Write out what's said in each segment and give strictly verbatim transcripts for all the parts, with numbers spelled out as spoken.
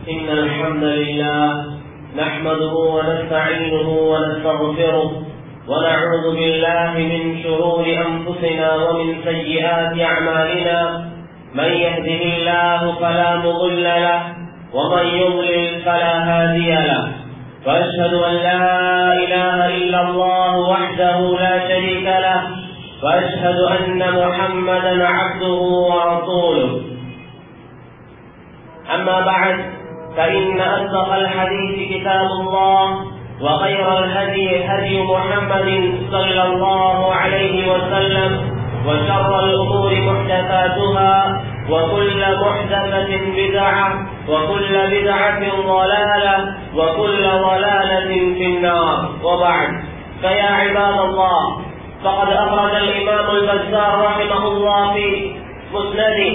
إن الحمد لله نحمده ونستعينه ونستغفره ونعوذ بالله من شرور أنفسنا ومن سيئات أعمالنا من يهده الله فلا مضل له ومن يضلل فلا هادي له وأشهد أن لا إله إلا الله وحده لا شريك له وأشهد أن محمدا عبده ورسوله. أما بعد فإن أصدق الحديث كتاب الله وخير الهدي هدي محمد صلى الله عليه وسلم وشر الأمور محدثاتها وكل محدثة بدعة وكل بدعة ضلالة وكل ضلالة في النار. وبعد فيا عباد الله، فقد أخرج الإمام البزار رحمه الله في مسنده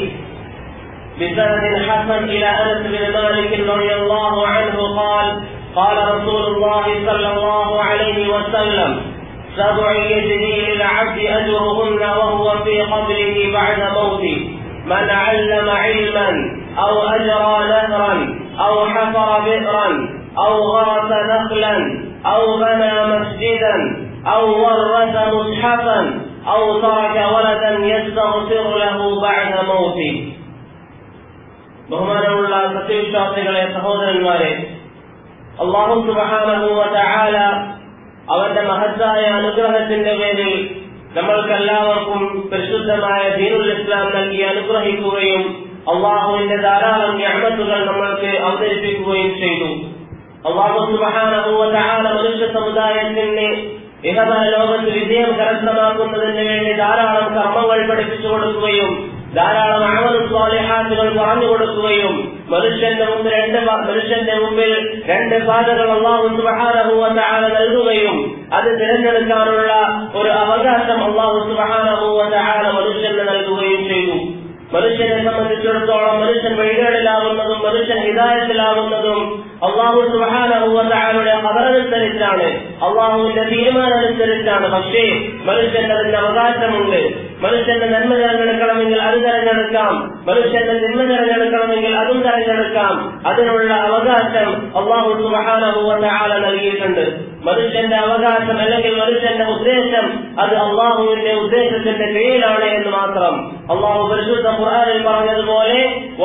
بسند حسن إلى أنس بن مالك رضي الله عنه قال: قال رسول الله صلى الله عليه وسلم: سبع يجري للعبد أجرهن وهو في قبره بعد موته: من علم علما أو أجرى نهرا أو حفر بئرا أو غرس نخلا أو بنى مسجدا أو ورث مصحفا أو ترك ولدا يستغفر له بعد موته. ബഹുമാനമുള്ള സത്യവിശ്വാസികളെ, സഹോദരന്മാരെ, അല്ലാഹു സുബ്ഹാനഹു വ തആല അവന്റെ മഹത്തായ അനുഗ്രഹത്തിന്റെ പേരിൽ നമ്മൾക്കെല്ലാവർക്കും പരിശുദ്ധമായ ദീനുൽ ഇസ്ലാം നൽകി അനുഗ്രഹിക്കുകയും അള്ളാഹുവിന്റെ ധാരാളം നിഅമത്തുകൾ നമ്മൾക്ക് അവതരിപ്പിക്കുകയും ചെയ്തു. അല്ലാഹു സുബ്ഹാനഹു വ തആല മനുഷ്യ സമുദായത്തിന് ഇഹപര ലോകത്ത് വിജയം കരസ്ഥമാക്കുന്നതിന് വേണ്ടി ധാരാളം കർമ്മങ്ങൾ പഠിപ്പിച്ചു കൊടുക്കുകയും ധാരാളം അമൽ സ്വാലിഹാത്തുകൾ പറഞ്ഞു കൊടുക്കുകയും മനുഷ്യന്റെ മുമ്പിൽ രണ്ട് മനുഷ്യന്റെ മുമ്പിൽ രണ്ട് പാതകൾ അല്ലാഹു സുബ്ഹാനഹു വ തആല നൽകുകയും അത് തിരഞ്ഞെടുക്കാനുള്ള ഒരു അവകാശം അല്ലാഹു സുബ്ഹാനഹു വ തആല മനുഷ്യന് നൽകുകയും ചെയ്തു. മനുഷ്യനെ സംബന്ധിച്ചിടത്തോളം മനുഷ്യൻ വഴികളിലാവുന്നതും മനുഷ്യൻ ഹിദായത്തിലാവുന്നതും അല്ലാഹു സുബ്ഹാനഹു വ തആലയുടെ ഖദറനുസരിച്ചാണ്, അല്ലാഹുവിന്റെ തീരുമാനം അനുസരിച്ചാണ്. പക്ഷേ മനുഷ്യന്റെ അതിന്റെ അവകാശമുണ്ട്. മനുഷ്യന്റെ നന്മ തിരഞ്ഞെടുക്കണമെങ്കിൽ അത് തിരഞ്ഞെടുക്കാം, മനുഷ്യന്റെ തിന്മ തിരഞ്ഞെടുക്കണമെങ്കിൽ അതും തിരഞ്ഞെടുക്കാം. അതിനുള്ള അവകാശം അല്ലാഹു സുബ്ഹാനഹു വ തആല നൽകിയിട്ടുണ്ട്. മനുഷ്യന്റെ അവകാശം അല്ലെങ്കിൽ മനുഷ്യന്റെ ഉദ്ദേശം അത് അള്ളാഹുവിന്റെ ഉദ്ദേശത്തിന്റെ കീഴിലാണ് എന്ന് മാത്രം. അള്ളാഹു പരിശുദ്ധ ഖുർആനിൽ പറഞ്ഞതുപോലെ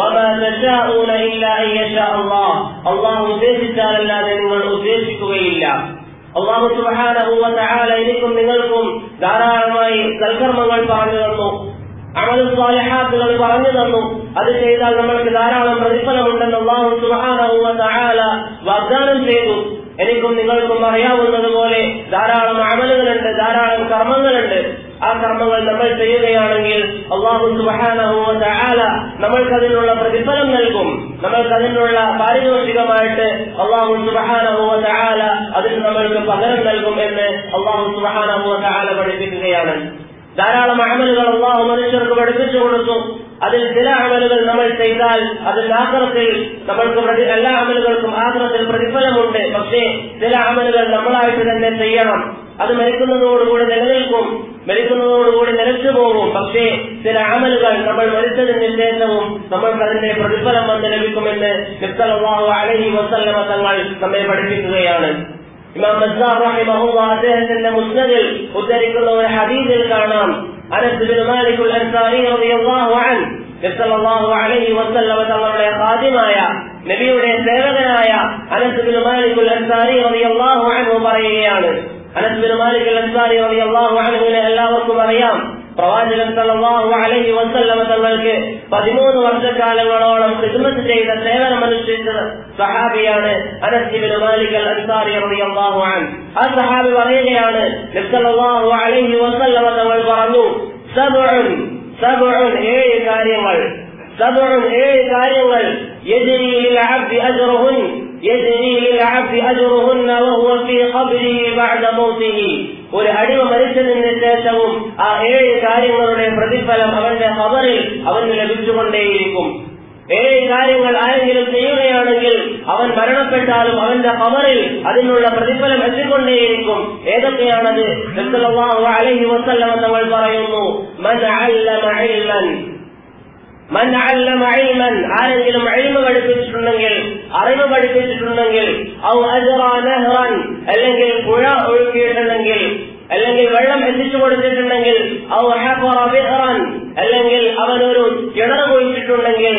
അള്ളാഹു ഉദ്ദേശിച്ചാലല്ലാതെ നിങ്ങൾ ഉദ്ദേശിക്കുകയില്ല. അല്ലാഹു സുബ്ഹാനഹു വ തആല എനിക്കും നിങ്ങൾക്കും ധാരാളമായി സൽക്കർമ്മങ്ങൾ പറഞ്ഞു തന്നു, അമൽ സ്വാലിഹാത്തുകൾ പറഞ്ഞു തന്നു. അത് ചെയ്താൽ നമ്മൾക്ക് ധാരാളം പ്രതിഫലമുണ്ടെന്ന് അല്ലാഹു സുബ്ഹാനഹു വ തആല വാഗ്ദാനം ചെയ്തു. എനിക്കും നിങ്ങൾക്കും അറിയാവുന്നതുപോലെ ധാരാളം അമലുകളുണ്ട്, ധാരാളം കർമ്മങ്ങളുണ്ട്. ആ കർമ്മങ്ങൾ നമ്മൾ ചെയ്യുകയാണെങ്കിൽ അല്ലാഹു സുബ്ഹാനഹു വ തആല നമ്മൾക്കതിനുള്ള പ്രതിഫലം നൽകും. നമ്മൾക്കതിനുള്ള പാരിതോഷികമായിട്ട് അല്ലാഹു സുബ്ഹാനഹു വ തആല അതിന് നമ്മൾക്ക് പകരം നൽകും എന്ന് അല്ലാഹു സുബ്ഹാനഹു വ തആല പഠിപ്പിക്കുകയാണ്. ധാരാളം അമലുകൾ അല്ലാഹു മനുഷ്യർക്ക് പഠിപ്പിച്ചു കൊടുത്തു. അതിൽ ചില അമലുകൾ നമ്മൾ ചെയ്താൽ അതിൽ ആഖിറത്തിൽ നമ്മൾക്ക് എല്ലാ അമലുകൾക്കും ആഖിറത്തിൽ പ്രതിഫലമുണ്ട്. പക്ഷേ ചില അമലുകൾ നമ്മളായിട്ട് തന്നെ ചെയ്യണം. അത് മരിക്കുന്നതോടുകൂടി നിലനിൽക്കും, മരിക്കുന്നതോടുകൂടി നിലച്ചു പോകും. പക്ഷേ ചില അമലുകൾ നമ്മൾ മരിച്ചതിന് ശേഷവും നമ്മൾക്ക് അതിന്റെ പ്രതിഫലം വന്ന് ലഭിക്കുമെന്ന് നബി സല്ലല്ലാഹു അലൈഹി വസല്ലമ തങ്ങൾ നമ്മെ പഠിപ്പിക്കുകയാണ്. ഇമാം ബസ്സാർ റഹിമഹുല്ലാഹ് അദ്ദേഹത്തിന്റെ മുസ്നദിൽ ഉദ്ധരിക്കുന്ന ഒരു ഹദീസിൽ കാണാം, Anas bin Malik al Ansari റളിയല്ലാഹു അൻഹു നബി സല്ലല്ലാഹു അലൈഹി വസല്ലമ തങ്ങളുടെ ഖാദിമായ നബിയുടെ സേവകനായ Anas bin Malik al Ansari റളിയല്ലാഹു അൻഹു പറയുകയാണ്. Anas bin Malik al Ansari റളിയല്ലാഹു അൻഹുവിനെ എല്ലാവർക്കും അറിയാം. പ്രവാചകൻ സല്ലല്ലാഹു അലൈഹി വസല്ലമ തങ്ങൾക്ക് പതിമൂന്ന് വർഷക്കാലങ്ങളോളം ഖിദ്മത്ത് ചെയ്ത സേവനമനുഷ്ഠിച്ച സഹാബിയാണ് അനസ് ഇബ്നു മാലിക് അൽ അൻസാരി റളിയല്ലാഹു അൻഹു. ആ സഹാബി പറയുകയാണ്, നബി സല്ലല്ലാഹു അലൈഹി വസല്ലമ തങ്ങൾ പറഞ്ഞു, സബ്ഉൻ സബ്ഉൻ ഏഴ് കാര്യങ്ങൾ, സബ്ഉൻ ഏഴ് കാര്യങ്ങൾ യജ്രി ലിൽ അബ്ദി അജ്റുഹുൻ യജ്രി ലിൽ അബ്ദി അജ്റുഹുന്ന വഹുവ ഫീ ഖബ്രിഹി ബഅദ മൗതിഹി. ഒരു അടിമ മരിച്ചതിന് ശേഷവും ആ ഏഴ് കാര്യങ്ങളുടെ പ്രതിഫലം അവന്റെ ഖബറിൽ അവന് ലഭിച്ചുകൊണ്ടേയിരിക്കും. ഏഴ് കാര്യങ്ങൾ ആരെങ്കിലും ചെയ്യുകയാണെങ്കിൽ അവൻ മരണപ്പെട്ടാലും അവന്റെ ഖബറിൽ അതിനുള്ള പ്രതിഫലം എത്തിക്കൊണ്ടേയിരിക്കും. ഏതൊക്കെയാണത്? സല്ലല്ലാഹു അലൈഹി വസല്ലം തങ്ങൾ പറയുന്നു, മൻ അല്ലമ ഇൽമൻ മൻ അല്ലമ ഇൽമൻ ആരെങ്കിലും ഇൽമ പഠിപ്പിച്ചിട്ടുണ്ടെങ്കിൽ അറിവ് പഠിപ്പിച്ചിട്ടുണ്ടെങ്കിൽ, ഔ അജ്റാ നഹ്റൻ അല്ലെങ്കിൽ പുഴ ഒഴുക്കിയിട്ടുണ്ടെങ്കിൽ, അല്ലെങ്കിൽ വെള്ളം എത്തിച്ചു കൊടുത്തിട്ടുണ്ടെങ്കിൽ, ഔ ഹഫറ ബിഅ്റൻ അല്ലെങ്കിൽ അവനൊരു കിണർ കുഴിച്ചിട്ടുണ്ടെങ്കിൽ,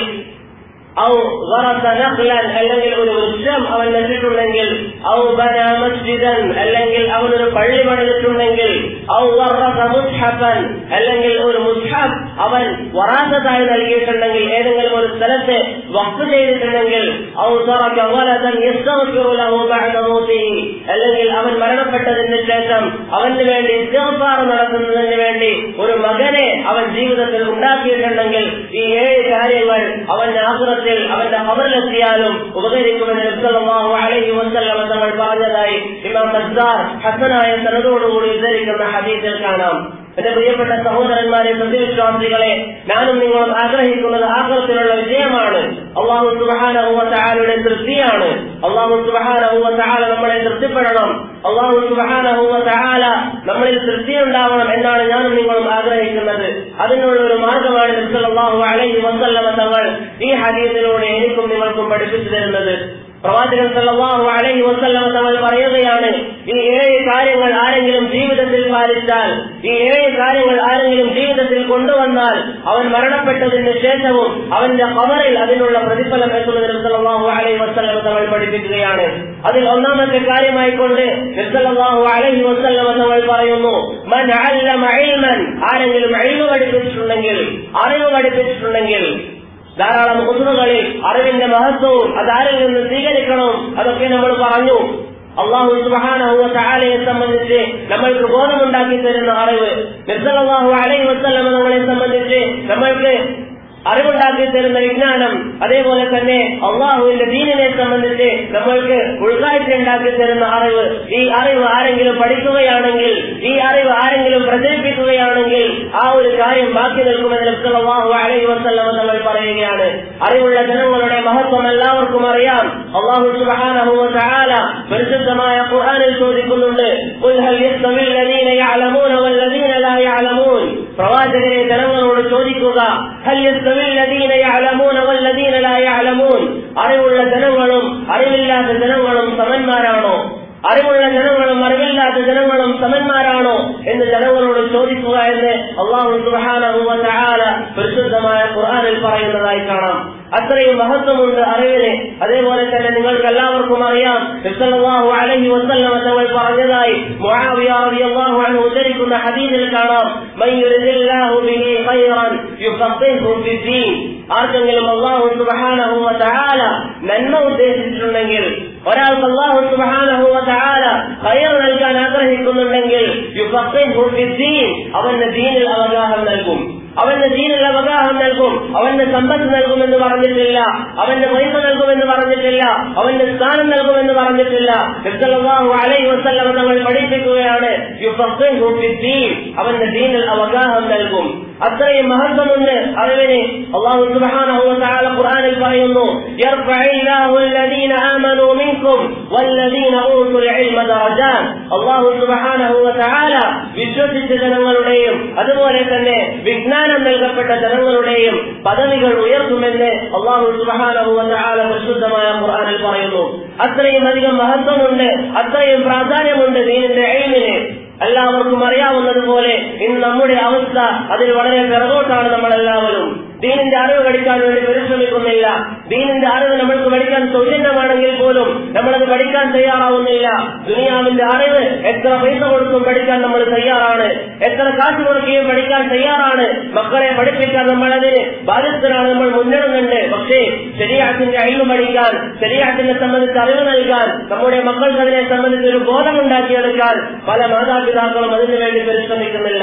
ഔ ഗറസ നഖ്ലൻ അല്ലെങ്കിൽ ഒരു വൃക്ഷം അവൻ നട്ടിട്ടുണ്ടെങ്കിൽ, ഔ ബനാ മസ്ജിദൻ അല്ലെങ്കിൽ അവനൊരു പള്ളി പണിതിട്ടുണ്ടെങ്കിൽ, ഔ വറസ മുസ്ഹഫൻ അല്ലെങ്കിൽ ഒരു മുസ്ഹഫ് അവൻ വറാസത്തായി നൽകിയിട്ടുണ്ടെങ്കിൽ, ഏതെങ്കിലും ഒരു സ്ഥലത്തെ വഖഫ് ചെയ്തിട്ടുണ്ടെങ്കിൽ, ഔ തറക വലദൻ യസ്തഗ്ഫിറു ലഹു ബഅദ മൗതിഹി അല്ലെങ്കിൽ അവൻ മരണപ്പെട്ടതിന് ശേഷം അവന് വേണ്ടി ഇസ്തിഗ്ഫാർ നടത്തുന്നതിന് വേണ്ടി ഒരു മകനെ അവൻ ജീവിതത്തിൽ ഉണ്ടാക്കിയിട്ടുണ്ടെങ്കിൽ, ഈ ഏഴ് കാര്യങ്ങൾ അവന്റെ ആഖിറത്തിൽ അവന്റെ ഖബറിലെത്തിയാലും ഉപകരിക്കുമെന്ന് നബി സല്ലല്ലാഹു അലൈഹി വസല്ലം തങ്ങൾ പറഞ്ഞതായി ഇമാം ബസ്സാർ ഹസനായ സനദോടുകൂടി ഉദ്ധരിക്കുന്ന ഹദീസിൽ കാണാം. എന്റെ പ്രിയപ്പെട്ട സഹോദരന്മാരെ, സത്യവിശ്വാസികളെ, ഞാനും നിങ്ങളും ആഗ്രഹിക്കുന്നത് ആഖിറത്തിലുള്ള വിജയമാണ്. അല്ലാഹു സുബ്ഹാനഹു വ തആലയുടെ തൃപ്തിയാണ്. അല്ലാഹു സുബ്ഹാനഹു വ തആല നമ്മളെ തൃപ്തിപ്പെടണം. അല്ലാഹു സുബ്ഹാനഹു വ തആല നമ്മളിൽ തൃപ്തി ഉണ്ടാവണം എന്നാണ് ഞാനും നിങ്ങളും ആഗ്രഹിക്കുന്നത്. അതിനുള്ള ഒരു മാർഗമാണ് നബി സല്ലല്ലാഹു അലൈഹി വസല്ലം തങ്ങൾ ഈ ഹദീസിലൂടെ എനിക്കും നിങ്ങൾക്കും പഠിപ്പിച്ചു തരുന്നത്. പ്രവാചകൻ സല്ലല്ലാഹു അലൈഹി വസല്ലം തങ്ങൾ പറയുകയാണ്, ഈ ഏഴ് കാര്യങ്ങൾ ആരെങ്കിലും ജീവിതത്തിൽ പാലിച്ചാൽ, ഈ ഏഴ് കാര്യങ്ങൾ ആരെങ്കിലും ജീവിതത്തിൽ കൊണ്ടുവന്നാൽ അവൻ മരണപ്പെട്ടതിന് ശേഷവും അവന്റെ ഖബറിൽ അതിനുള്ള പ്രതിഫലം എത്തുമെന്ന് നബി സല്ലല്ലാഹു അലൈഹി വസല്ലം തങ്ങൾ പഠിപ്പിക്കുകയാണ്. അതിൽ ഒന്നാമത്തെ കാര്യമായിക്കൊണ്ട് നബി സല്ലല്ലാഹു അലൈഹി വസല്ലം തങ്ങൾ പറയുന്നു, മൻ അല്ലമ ഇൽമൻ ആരെങ്കിലും ഇൽമ പഠിപ്പിച്ചിട്ടുണ്ടെങ്കിൽ, അറിവ് പഠിപ്പിച്ചിട്ടുണ്ടെങ്കിൽ, ധാരാളം കുതുകളിൽ അറിവിന്റെ മഹത്വവും അതാരിൽ നിന്ന് സ്വീകരിക്കണം അതൊക്കെ നമ്മൾ പറഞ്ഞു. അല്ലാഹു സുബ്ഹാനഹു വ തആലയെ സംബന്ധിച്ച് നമ്മൾക്ക് ബോധമുണ്ടാക്കി തരുന്ന അറിവ്, നബി സല്ലല്ലാഹു അലൈഹി വസല്ലം നമ്മളെ സംബന്ധിച്ച് നമ്മൾക്ക് അറിവുണ്ടാക്കി തരുന്ന വിജ്ഞാനം, അതേപോലെ തന്നെ അള്ളാഹുവിന്റെ ദീനിനെ സംബന്ധിച്ച് നമ്മൾക്ക് ഉൾക്കാഴ്ച ഉണ്ടാക്കി തരുന്ന അറിവ്, ഈ അറിവ് ആരെങ്കിലും പഠിക്കുകയാണെങ്കിൽ, ഈ അറിവ് ആരെങ്കിലും പ്രചരിപ്പിക്കുകയാണെങ്കിൽ ആ ഒരു കാര്യം ബാക്കി നിൽക്കുമെന്ന് നബി സല്ലല്ലാഹു അലൈഹി വസല്ലം തങ്ങൾ പറയുകയാണ്. അറിവുള്ള ജനങ്ങളുടെ മഹത്വം എല്ലാവർക്കും അറിയാം. അല്ലാഹു സുബ്ഹാനഹു വ തആല പരിശുദ്ധമായ ഖുർആനിൽ ചോദിക്കുന്നുണ്ട്, ഖുൽ ഹൽ യസ്തവിൽ ലദീന യഅലമൂന വല്ലദീന ലാ യഅലമൂൻ. പ്രവാചകരെ ജനങ്ങളോട് ചോദിക്കുക, ഹൽ യസ്തവിൽ ലദീന യഅലമൂന വല്ലദീന ലാ യഅലമൂൻ. അറിവുള്ള ജനങ്ങളും അറിവില്ലാത്ത ജനങ്ങളും സമന്മാരാണോ? അറിവുള്ള ജനങ്ങളും അറിവില്ലാത്ത ജനങ്ങളും സമന്മാരാണോ എന്ന് ജനങ്ങളോട് ചോദിക്കുക എന്ന് അല്ലാഹു സുബ്ഹാനഹു വ തആല പരിശുദ്ധമായ ഖുർആനിൽ പറയുന്നതായി കാണാം. അത്രയും മഹത്വമുണ്ട് അറിവിന്. അതേപോലെ തന്നെ നിങ്ങൾക്ക് എല്ലാവർക്കും അറിയാം, നബി സല്ലല്ലാഹു അലൈഹി വസല്ലം തങ്ങൾ പറഞ്ഞതായി മുആവിയ റളിയല്ലാഹു അൻഹു ഉദ്ധരിക്കുന്ന ഹദീസിൽ കാണാം, മൻ യുരിദില്ലാഹു ബിഹി ഖൈറൻ യുഫഖിഹു ഫിദ്ദീൻ. ആർക്കെങ്കിലും അല്ലാഹു സുബ്ഹാനഹു വ തആല നന്മ ഉദ്ദേശിച്ചിട്ടുണ്ടെങ്കിൽ, ഒരാൾക്ക് അല്ലാഹു സുബ്ഹാനഹു വ തആല ഖൈർ നൽകാൻ ആഗ്രഹിക്കുന്നുണ്ടെങ്കിൽ, യുഫഖിഹു ഫിദ്ദീൻ, അവന്റെ ദീനിൽ അവഗാഹം നൽകും. അവന്റെ ദീനിൽ അവഗാഹം നൽകും. അവന്റെ സമ്പത്ത് നൽകുമെന്ന് പറഞ്ഞിട്ടില്ല, അവന്റെ പൈസ നൽകുമെന്ന് പറഞ്ഞിട്ടില്ല, അവന്റെ സ്ഥാനം നൽകുമെന്ന് പറഞ്ഞിട്ടില്ല. നബി സല്ലല്ലാഹു അലൈഹി വസല്ലം തങ്ങൾ പഠിപ്പിക്കുകയാണ്, യുഫഖിഹു ഫിദ്ദീൻ, അവന്റെ ദീനിൽ അവഗാഹം നൽകും. അത്രയും മഹത്വമുണ്ട് അറിവിന്. അല്ലാഹു സുബ്ഹാനഹു വ തആല ഖുർആനിൽ പറയുന്നു, യർഫഇല്ലാഹു അല്ലദീന ആമനൂ മിൻകും വല്ലദീന ഊതുൽ ഇൽമ ദറജാൻ. അല്ലാഹു സുബ്ഹാനഹു വ തആല വിശ്വസിച്ച ജനങ്ങളുടെയും അതുപോലെ തന്നെ വിജ്ഞാനം നൽകപ്പെട്ട ജനങ്ങളുടെയും പദവികൾ ഉയർത്തുമെന്ന് അല്ലാഹു സുബ്ഹാനഹു വ തആല പരിശുദ്ധമായ ഖുർആനിൽ പറയുന്നു. അത്രയും അധികം മഹത്വമുണ്ട്, അത്രയും പ്രാധാന്യമുണ്ട് ദീനിന്റെ ഇൽമിന്. എല്ലാവർക്കും അറിയാവുന്നതുപോലെ ഇന്ന് നമ്മുടെ അവസ്ഥ അതിൽ വളരെ പിറകോട്ടാണ്. നമ്മളെല്ലാവരും ദീനിന്റെ അറിവ് പഠിക്കാൻ വേണ്ടി പരിശ്രമിക്കുന്നില്ല. ദീനിന്റെ അറിവ് നമ്മൾക്ക് പഠിക്കാൻ സൗജന്യമാണെങ്കിൽ പോലും നമ്മളത് പഠിക്കാൻ തയ്യാറാവുന്നില്ല. ദുനിയാവിന്റെ അറിവ് എത്ര പൈസ കൊടുത്തും പഠിക്കാൻ നമ്മൾ തയ്യാറാണ്, എത്ര കാശ് കൊടുക്കുകയും പഠിക്കാൻ തയ്യാറാണ്. മക്കളെ പഠിപ്പിക്കാൻ നമ്മളതിന് ബാധ്യസ്ഥരാണ്, നമ്മൾ മുന്നിടുന്നുണ്ട്. പക്ഷേ ശരീഅത്തിന്റെ ഇൽമ് പഠിക്കാൻ, ശരീഅത്തിനെ സംബന്ധിച്ച് അറിവ് നൽകാൻ, നമ്മുടെ മക്കൾക്ക് അതിനെ സംബന്ധിച്ച് ഒരു ബോധമുണ്ടാക്കിയെടുക്കാൻ പല മാതാപിതാക്കളും അതിനു വേണ്ടി പരിശ്രമിക്കുന്നില്ല.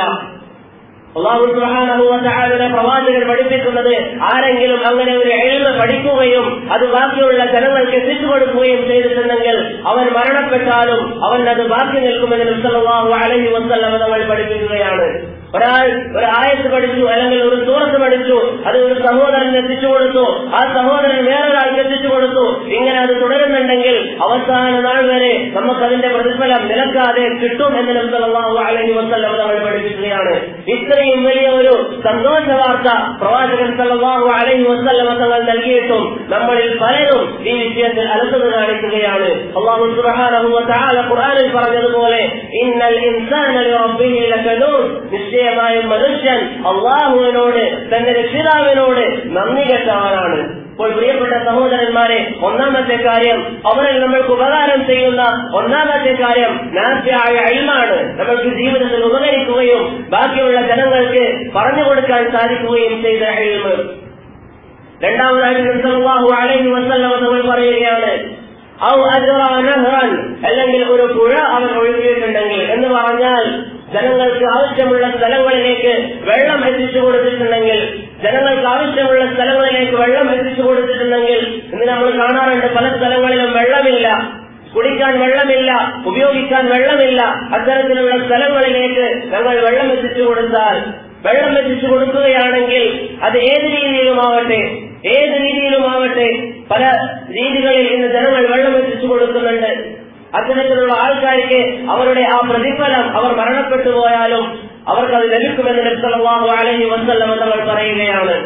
അല്ലാഹു സുബ്ഹാനഹു വ തആലയുടെ പ്രവാചകൻ പഠിപ്പിക്കുന്നത്, ആരെങ്കിലും അങ്ങനെ ഒരു ഇൽമ് പഠിക്കുകയും അത് ബാക്കിയുള്ള ജനങ്ങൾക്ക് എത്തിച്ചു കൊടുക്കുകയും ചെയ്തിട്ടുണ്ടെങ്കിൽ അവൻ മരണപ്പെട്ടാലും അവൻ അത് ബാക്കി നിൽക്കുമെന്ന് നബി സല്ലല്ലാഹു അലൈഹി വസല്ലം തങ്ങൾ പഠിപ്പിക്കുകയാണ്. ഒരാൾ ഒരു ആയത്ത് പഠിച്ചു, അല്ലെങ്കിൽ ഒരു സൂറത്ത് പഠിച്ചു, അത് ഒരു സഹോദരന് എത്തിച്ചു കൊടുത്തു, ആ സഹോദരൻ വേറൊരാൾക്ക് എത്തിച്ചു കൊടുത്തു, ഇങ്ങനെ അത് തുടരുന്നുണ്ട്. ചെയ്തിട്ടുണ്ടെങ്കിൽ അവസാന നാൾ വരെ നമുക്കതിന്റെ പ്രതിഫലം നിലക്കാതെ കിട്ടും എന്ന് നബി സല്ലല്ലാഹു അലൈഹി വസല്ലം തങ്ങൾ പഠിപ്പിക്കുകയാണ്. ഇത്രയും വലിയ ഒരു സന്തോഷ വാർത്ത പ്രവാചകൻ സല്ലല്ലാഹു അലൈഹി വസല്ലം തങ്ങൾ നൽകിയിട്ടും നമ്മളിൽ പലരും ഈ വിഷയത്തിൽ അലസത കാണിക്കുകയാണ്. അല്ലാഹു സുബ്ഹാനഹു വ തആല ഖുർആനിൽ പറഞ്ഞതുപോലെ ഇന്നൽ ഇൻസാന ലിറബ്ബിഹി ലകനൂർ, നിശ്ചയമായും മനുഷ്യൻ അല്ലാഹുവിനോട് തന്റെ രക്ഷിതാവിനോട് നന്ദി കെട്ടവനാണ്. അപ്പോൾ പ്രിയപ്പെട്ട സഹോദരന്മാരെ, ഒന്നാമത്തെ കാര്യം അവരിൽ നമ്മൾക്ക് ഉപകാരം ചെയ്യുന്ന ഒന്നാമത്തെ കാര്യം നാഫിയായ ഇൽമാണ്. നമ്മൾക്ക് ജീവിതത്തിൽ ഉപകരിക്കുകയും ബാക്കിയുള്ള ജനങ്ങൾക്ക് പറഞ്ഞു കൊടുക്കാൻ സാധിക്കുകയും ചെയ്ത ഇൽമ്. രണ്ടാമതായി നബി സല്ലല്ലാഹു അലൈഹി വസല്ലം തങ്ങൾ പറയുകയാണ് ഔ അജ്റ നഹ്റൻ, അല്ലെങ്കിൽ ഒരു പുഴ അവൻ ഒഴുകിയിട്ടുണ്ടെങ്കിൽ എന്ന് പറഞ്ഞാൽ ജനങ്ങൾക്ക് ആവശ്യമുള്ള സ്ഥലങ്ങളിലേക്ക് വെള്ളം എത്തിച്ചു കൊടുത്തിട്ടുണ്ടെങ്കിൽ ജനങ്ങൾക്ക് ആവശ്യമുള്ള സ്ഥലങ്ങളിലേക്ക് വെള്ളം എത്തിച്ചു കൊടുത്തിട്ടുണ്ടെങ്കിൽ ഇന്ന് നമ്മൾ കാണാറുണ്ട് പല സ്ഥലങ്ങളിലും വെള്ളമില്ല, കുടിക്കാൻ വെള്ളമില്ല, ഉപയോഗിക്കാൻ വെള്ളമില്ല. അത്തരത്തിലുള്ള സ്ഥലങ്ങളിലേക്ക് ഞങ്ങൾ വെള്ളം എത്തിച്ചു കൊടുത്താൽ വെള്ളം എത്തിച്ചു കൊടുക്കുകയാണെങ്കിൽ അത് ഏത് രീതിയിലുമാവട്ടെ ഏത് രീതിയിലുമാവട്ടെ പല രീതികളിൽ ഇന്ന് ജനങ്ങൾ വെള്ളം എത്തിച്ചു കൊടുക്കുന്നുണ്ട്. അത്തരത്തിലുള്ള ആൾക്കാർക്ക് അവരുടെ ആ പ്രതിഫലം അവർ മരണപ്പെട്ടു പോയാലും അവർക്കത് ലഭിക്കുമെന്ന് നബി സല്ലല്ലാഹു അലൈഹി വസല്ലം തങ്ങൾ പറയുകയാണ്.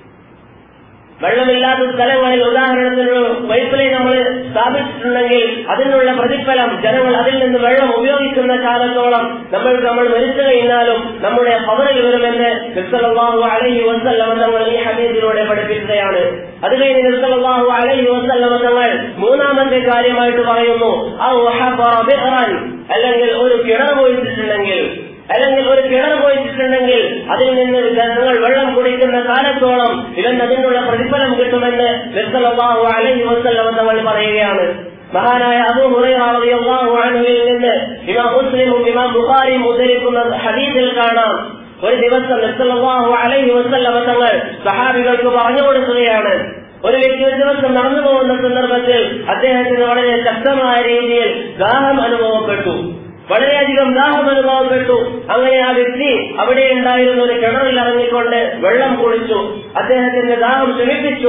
വെള്ളമില്ലാത്ത സ്ഥലങ്ങളിൽ ഉദാഹരണത്തിന് പൈപ്പ് ലൈൻ നമ്മൾ സ്ഥാപിച്ചിട്ടുണ്ടെങ്കിൽ അതിനുള്ള പ്രതിഫലം ജനങ്ങൾ അതിൽ നിന്ന് വെള്ളം ഉപയോഗിക്കുന്ന കാലത്തോളം നമ്മൾ നമ്മൾ മരിച്ചു കഴിഞ്ഞാലും നമ്മുടെ ഖബറിൽ വരുമെന്ന് നബി സല്ലല്ലാഹു അലൈഹി വസല്ലം തങ്ങൾ ഈ ഹദീസിലൂടെ പഠിപ്പിക്കുകയാണ്. അത് കഴിഞ്ഞ് നബി സല്ലല്ലാഹു അലൈഹി വസല്ലം തങ്ങൾ മൂന്നാമത്തെ കാര്യമായിട്ട് പറയുന്നു ഔ ഹഫറ ബിഅറൻ, അല്ലെങ്കിൽ ഒരു കിണർ കുഴിച്ചിട്ടുണ്ടെങ്കിൽ അല്ലെങ്കിൽ ഒരു കിണർ കുഴിച്ചിട്ടുണ്ടെങ്കിൽ അതിൽ നിന്ന് ജനങ്ങൾ വെള്ളം കുടിക്കുന്ന കാലത്തോളം ഇവൻ അതിനുള്ള പ്രതിഫലം കിട്ടുമെന്ന് നബി സല്ലല്ലാഹു അലൈഹി വസല്ലം തങ്ങൾ പറയുകയാണ്. മഹാനായ അബൂ ഹുറൈറ റളിയല്ലാഹു അൻഹുവിൽ നിന്ന് ഇമാം മുസ്ലിമും ഇമാം ബുഖാരിയും ഉദ്ധരിക്കുന്ന ഹദീസിൽ കാണാം, ഒരു ദിവസം നബി സല്ലല്ലാഹു അലൈഹി വസല്ലം തങ്ങൾ സഹാബികൾക്ക് പറഞ്ഞു കൊടുക്കുകയാണ്. ഒരു വ്യക്തി ഒരു ദിവസം നടന്നു പോകുന്ന സന്ദർഭത്തിൽ അദ്ദേഹത്തിന് വളരെ ശക്തമായ രീതിയിൽ ദാഹം അനുഭവപ്പെട്ടു, വളരെയധികം ദാഹം അനുഭവപ്പെട്ടു. അങ്ങനെ ആ വ്യക്തി അവിടെ ഉണ്ടായിരുന്ന ഒരു കിണറിൽ ഇറങ്ങിക്കൊണ്ട് വെള്ളം കുടിച്ചു. അദ്ദേഹത്തിന്റെ ദാഹം ശമിപ്പിച്ചു.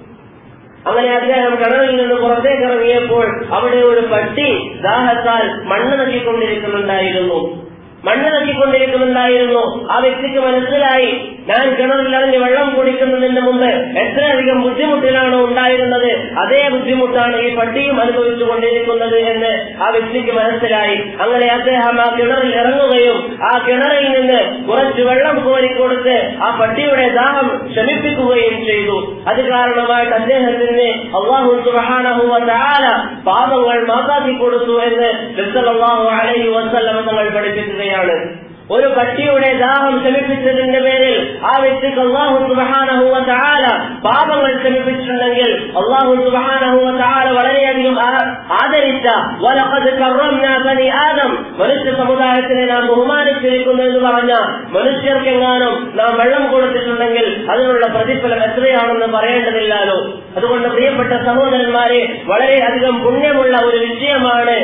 അങ്ങനെ അദ്ദേഹം കിണറിൽ നിന്ന് പുറത്തേക്ക് ഇറങ്ങിയപ്പോൾ അവിടെ ഒരു പട്ടി ദാഹത്താൽ മണ്ണ് നക്കിക്കൊണ്ടിരിക്കുന്നുണ്ടായിരുന്നു മണ്ണ് നക്കിക്കൊണ്ടിരിക്കുന്നുണ്ടായിരുന്നു ആ വ്യക്തിക്ക് മനസ്സിലായി, ഞാൻ കിണറിലിറങ്ങി വെള്ളം കുടിക്കുന്നതിന് മുമ്പ് എത്രയധികം ബുദ്ധിമുട്ടിലാണോ ഉണ്ടായിരുന്നത് അതേ ബുദ്ധിമുട്ടാണ് ഈ പട്ടിയും അനുഭവിച്ചു കൊണ്ടിരിക്കുന്നത് എന്ന് ആ വ്യക്തിക്ക് മനസ്സിലായി. അങ്ങനെ അദ്ദേഹം ആ കിണറിൽ ഇറങ്ങുകയും ആ കിണറിൽ നിന്ന് കുറച്ച് വെള്ളം കോരിക്കൊടുത്ത് ആ പട്ടിയുടെ ദാഹം ശമിപ്പിക്കുകയും ചെയ്തു. അത് കാരണമായിട്ട് അദ്ദേഹത്തിന് അല്ലാഹു സുബ്ഹാനഹു വ തആല പാപങ്ങൾ മാപ്പാക്കി കൊടുത്തു എന്ന് നബി സല്ലല്ലാഹു അലൈഹി വസല്ലം തങ്ങൾ പഠിപ്പിക്കുകയാണ്. ഒരു പട്ടിയുടെ ദാഹം ശമിപ്പിച്ചതിന്റെ പേരിൽ ആ വ്യക്തിക്ക് അല്ലാഹു സുബ്ഹാനഹു വ തആല പാപങ്ങൾ ശമിപ്പിച്ചിട്ടുണ്ടെങ്കിൽ അല്ലാഹു സുബ്ഹാനഹു വ തആല വളരെയധികം ആദരിച്ച വലഖദ് കറംനാ ബനി ആദം, മനുഷ്യ സമുദായത്തിനെ നാം ബഹുമാനിച്ചിരിക്കുന്നു എന്ന് പറഞ്ഞ മനുഷ്യർക്കെങ്ങാനും നാം വെള്ളം കൊടുത്തിട്ടുണ്ടെങ്കിൽ അതിനുള്ള പ്രതിഫലം എത്രയാണെന്ന് പറയേണ്ടതില്ലല്ലോ. അതുകൊണ്ട് പ്രിയപ്പെട്ട സഹോദരന്മാരെ, വളരെയധികം പുണ്യമുള്ള ഒരു വിഷയമാണ്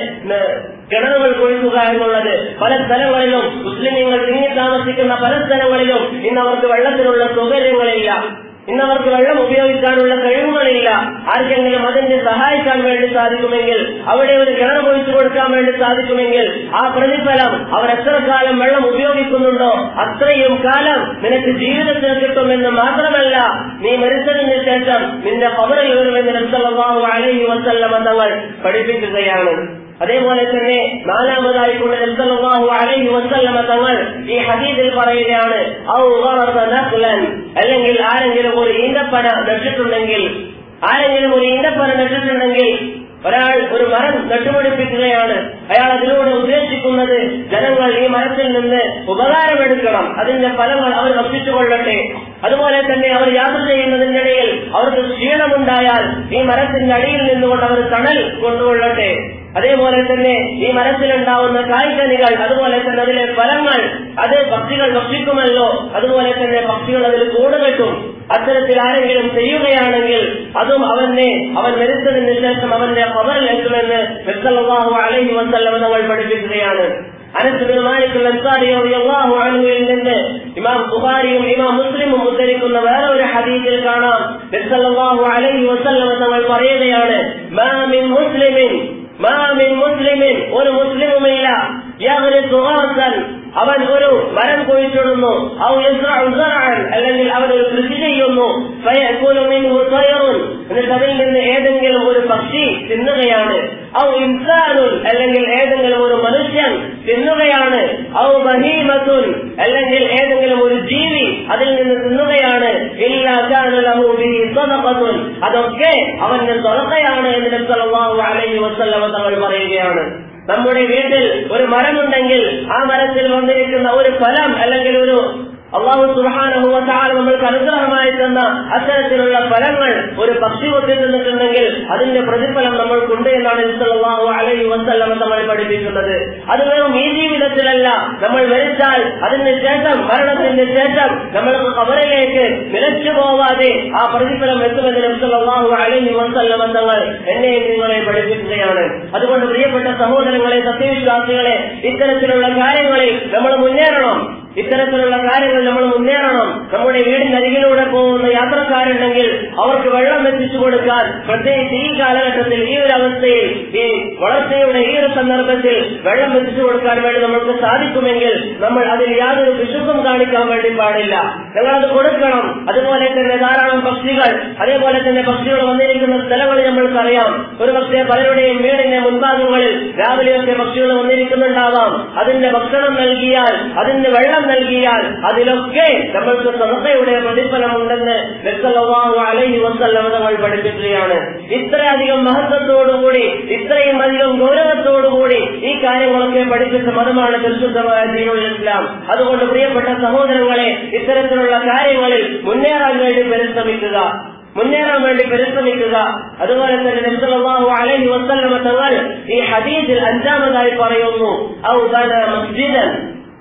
കിണറുകൾ കുഴിക്കുക എന്നുള്ളത്. പല സ്ഥലങ്ങളിലും മുസ്ലിമീങ്ങൾ തിങ്ങി താമസിക്കുന്ന പല സ്ഥലങ്ങളിലും ഇന്നവർക്ക് വെള്ളത്തിനുള്ള സൗകര്യങ്ങളില്ല, ഇന്നവർക്ക് വെള്ളം ഉപയോഗിക്കാനുള്ള കഴിവുകളില്ല. ആർക്കെങ്കിലും അതിനെ സഹായിക്കാൻ വേണ്ടി സാധിക്കുമെങ്കിൽ, അവിടെ ഒരു കിണർ കുഴിച്ചു കൊടുക്കാൻ വേണ്ടി സാധിക്കുമെങ്കിൽ ആ പ്രതിഫലം അവർ എത്ര കാലം വെള്ളം ഉപയോഗിക്കുന്നുണ്ടോ അത്രയും കാലം നിനക്ക് ജീവിതത്തിൽ കിട്ടുമെന്ന് മാത്രമല്ല, നീ മരിച്ചതിന് ശേഷം നിന്റെ ഖബറിൽ വരുമെന്ന് നബി സല്ലല്ലാഹു അലൈഹി വസല്ലം തങ്ങൾ പഠിപ്പിക്കുകയാണ്. അതേപോലെ തന്നെ നാലാമതായിക്കൊണ്ട് നബി സല്ലല്ലാഹു അലൈഹി വസല്ലം തങ്ങൾ ഈ ഹദീസിൽ പറയുകയാണ് ഔ ഗറസ നഖ്ലൻ, അല്ലെങ്കിൽ ആരെങ്കിലും ഒരു ഈന്തപ്പന നട്ടിട്ടുണ്ടെങ്കിൽ ആരെങ്കിലും ഒരു ഈന്തപ്പന നട്ടിട്ടുണ്ടെങ്കിൽ ഒരാൾ ഒരു മരം നട്ടുപിടിപ്പിക്കുകയാണ്, അയാൾ അതിലൂടെ ഉദ്ദേശിക്കുന്നത് ജനങ്ങൾ ഈ മരത്തിൽ നിന്ന് ഉപകാരമെടുക്കണം, അതിന്റെ ഫലങ്ങൾ അവർ ഭക്ഷിച്ചുകൊള്ളട്ടെ. അതുപോലെ തന്നെ അവർ യാത്ര ചെയ്യുന്നതിനിടയിൽ അവർക്ക് ക്ഷീണമുണ്ടായാൽ ഈ മരത്തിന്റെ അടിയിൽ നിന്നുകൊണ്ട് അവർ തണൽ കൊണ്ടുകൊള്ളട്ടെ. അതേപോലെ തന്നെ ഈ മരത്തിലുണ്ടാവുന്ന കായ്കനികൾ, അതുപോലെ തന്നെ അതിലെ ഫലങ്ങൾ അത് പക്ഷികൾ ഭക്ഷിക്കുമല്ലോ, അതുപോലെ തന്നെ പക്ഷികൾ അതിൽ കൂടുകെട്ടും. അത്തരത്തിൽ ആരെങ്കിലും ചെയ്യുകയാണെങ്കിൽ അതും അവനെ അവൻ മരിച്ചതിന് ശേഷം അവന്റെ ഖബറിൽ എത്തുമെന്ന് നബി സല്ലല്ലാഹു അലൈഹി വസല്ലം തങ്ങൾ പഠിപ്പിക്കുകയാണ്. അനസ് ബിൻ മാലിക് അൽ-അൻസാരി റളിയല്ലാഹു അൻഹുവിൽ നിന്ന് ഇമാം ബുഖാരിയും ഇമാം മുസ്ലിമും ഉദ്ധരിക്കുന്ന വേറെ ഒരു ഹദീസിൽ കാണാം, നബി സല്ലല്ലാഹു അലൈഹി വസല്ലം തങ്ങൾ പറയുകയാണ്, മാ മിൻ മുസ്ലിമിൻ മാ മിൻ മുസ്ലിമിൻ ഒരു മുസ്ലിമുമില്ല യഗ്രിസു ഗർസൻ അവൻ ഒരു മരം കുഴിച്ചിടുന്നു, ഔ യസ്റഉ സറഅൻ അല്ലെങ്കിൽ അവൻ ഒരു കൃഷി ചെയ്യുന്നു, ഫയഅകുലു മിൻഹു തയ്റുൻ എന്നിട്ട് അതിൽ നിന്ന് ഏതെങ്കിലും ഒരു പക്ഷി തിന്നുകയാണ്, ഔ ഇൻസാനുൻ അല്ലെങ്കിൽ ഏതെങ്കിലും ഒരു മനുഷ്യൻ തിന്നുകയാണ്, ഔ ബഹീമത്തുൻ അല്ലെങ്കിൽ ഏതെങ്കിലും ഒരു ജീവി അതിൽ നിന്ന് തിന്നുകയാണ്, ഇല്ലാ കാന ലഹു ബിഹി സദഖത്തുൻ അതൊക്കെ അവന്റെ സദഖയാണ് എന്ന് നബി സല്ലല്ലാഹു അലൈഹി വസല്ലം തങ്ങൾ പറയുകയാണ്. നമ്മുടെ വീട്ടിൽ ഒരു മരമുണ്ടെങ്കിൽ ആ മരത്തിൽ വന്നിരിക്കുന്ന ഒരു ഫലം അല്ലെങ്കിൽ ഒരു അല്ലാഹു സുബ്ഹാനഹു വ തആല നമ്മൾക്ക് അനുഗ്രഹമായി തന്ന അത്തരത്തിലുള്ള ഫലങ്ങൾ ഒരു പക്ഷി കൊത്തി തിന്നിട്ടുണ്ടെങ്കിൽ അതിന്റെ പ്രതിഫലം നമ്മൾക്കുണ്ട് എന്നാണ് നബി സല്ലല്ലാഹു അലൈഹി വസല്ലം നമ്മൾ പഠിപ്പിക്കുന്നത്. അത് വെറും ഈ ജീവിതത്തിലല്ല, നമ്മൾ മരിച്ചാൽ അതിന് ശേഷം മരണത്തിന്റെ ശേഷം നമ്മൾക്ക് ഖബറിലേക്ക് നിലച്ചു പോവാതെ ആ പ്രതിഫലം എത്തുമെന്ന് നബി സല്ലല്ലാഹു അലൈഹി വസല്ലം തങ്ങൾ എന്നെയും നിങ്ങളെ പഠിപ്പിക്കുകയാണ്. അതുകൊണ്ട് പ്രിയപ്പെട്ട സഹോദരങ്ങളെ, സത്യവിശ്വാസികളെ, ഇത്തരത്തിലുള്ള കാര്യങ്ങളിൽ നമ്മൾ മുന്നേറണം. ഇത്തരത്തിലുള്ള കാര്യങ്ങൾ നമ്മൾ മുന്നേറണം. നമ്മുടെ വീടിനരികിലൂടെ പോകുന്ന യാത്രക്കാരുണ്ടെങ്കിൽ അവർക്ക് വെള്ളം എത്തിച്ചു കൊടുക്കാൻ, പ്രത്യേകിച്ച് ഈ കാലഘട്ടത്തിൽ, ഈ ഒരു അവസ്ഥയിൽ, ഈ വളർച്ചയുടെ ഈ ഒരു സന്ദർഭത്തിൽ വെള്ളം എത്തിച്ചു കൊടുക്കാൻ വേണ്ടി നമ്മൾക്ക് സാധിക്കുമെങ്കിൽ നമ്മൾ അതിൽ യാതൊരു വിശുദ്ധം കാണിക്കാൻ വേണ്ടി പാടില്ല. ഞങ്ങളത് കൊടുക്കണം. അതുപോലെ തന്നെ ധാരാളം പക്ഷികൾ, അതേപോലെ തന്നെ പക്ഷികൾ വന്നിരിക്കുന്ന സ്ഥലങ്ങൾ നമ്മൾക്കറിയാം. ഒരു പക്ഷേ പലരുടെയും വീടിന്റെ മുൻഭാഗങ്ങളിൽ രാവിലെയൊക്കെ പക്ഷികൾ വന്നിരിക്കുന്നുണ്ടാവാം. അതിന്റെ ഭക്ഷണം നൽകിയാൽ, അതിന്റെ വെള്ളം നൽകിയാൽ അതിലൊക്കെ നമ്മൾക്ക് സദഖയുടെ പ്രതിഫലം ഉണ്ടെന്ന് നബി സല്ലല്ലാഹു അലൈഹി വസല്ലം തങ്ങൾ പഠിപ്പിക്കുകയാണ്. ഇത്രയധികം മഹത്വത്തോടുകൂടി, ഇത്രയും അധികം ഗൗരവത്തോടുകൂടി ഈ കാര്യങ്ങളൊക്കെ പഠിപ്പിച്ച മതമാണ് പരിശുദ്ധമായ ദീനുൽ ഇസ്ലാം. അതുകൊണ്ട് പ്രിയപ്പെട്ട സഹോദരങ്ങളെ, ഇത്തരത്തിലുള്ള കാര്യങ്ങളിൽ മുന്നേറാൻ വേണ്ടി പരിശ്രമിക്കുക മുന്നേറാൻ വേണ്ടി പരിശ്രമിക്കുക അതുപോലെ തന്നെ നബി സല്ലല്ലാഹു അലൈഹി വസല്ലം തങ്ങൾ ഈ ഹദീസിൽ അഞ്ചാമതായി പറയുന്നു, ഔ ബന മസ്ജിദൻ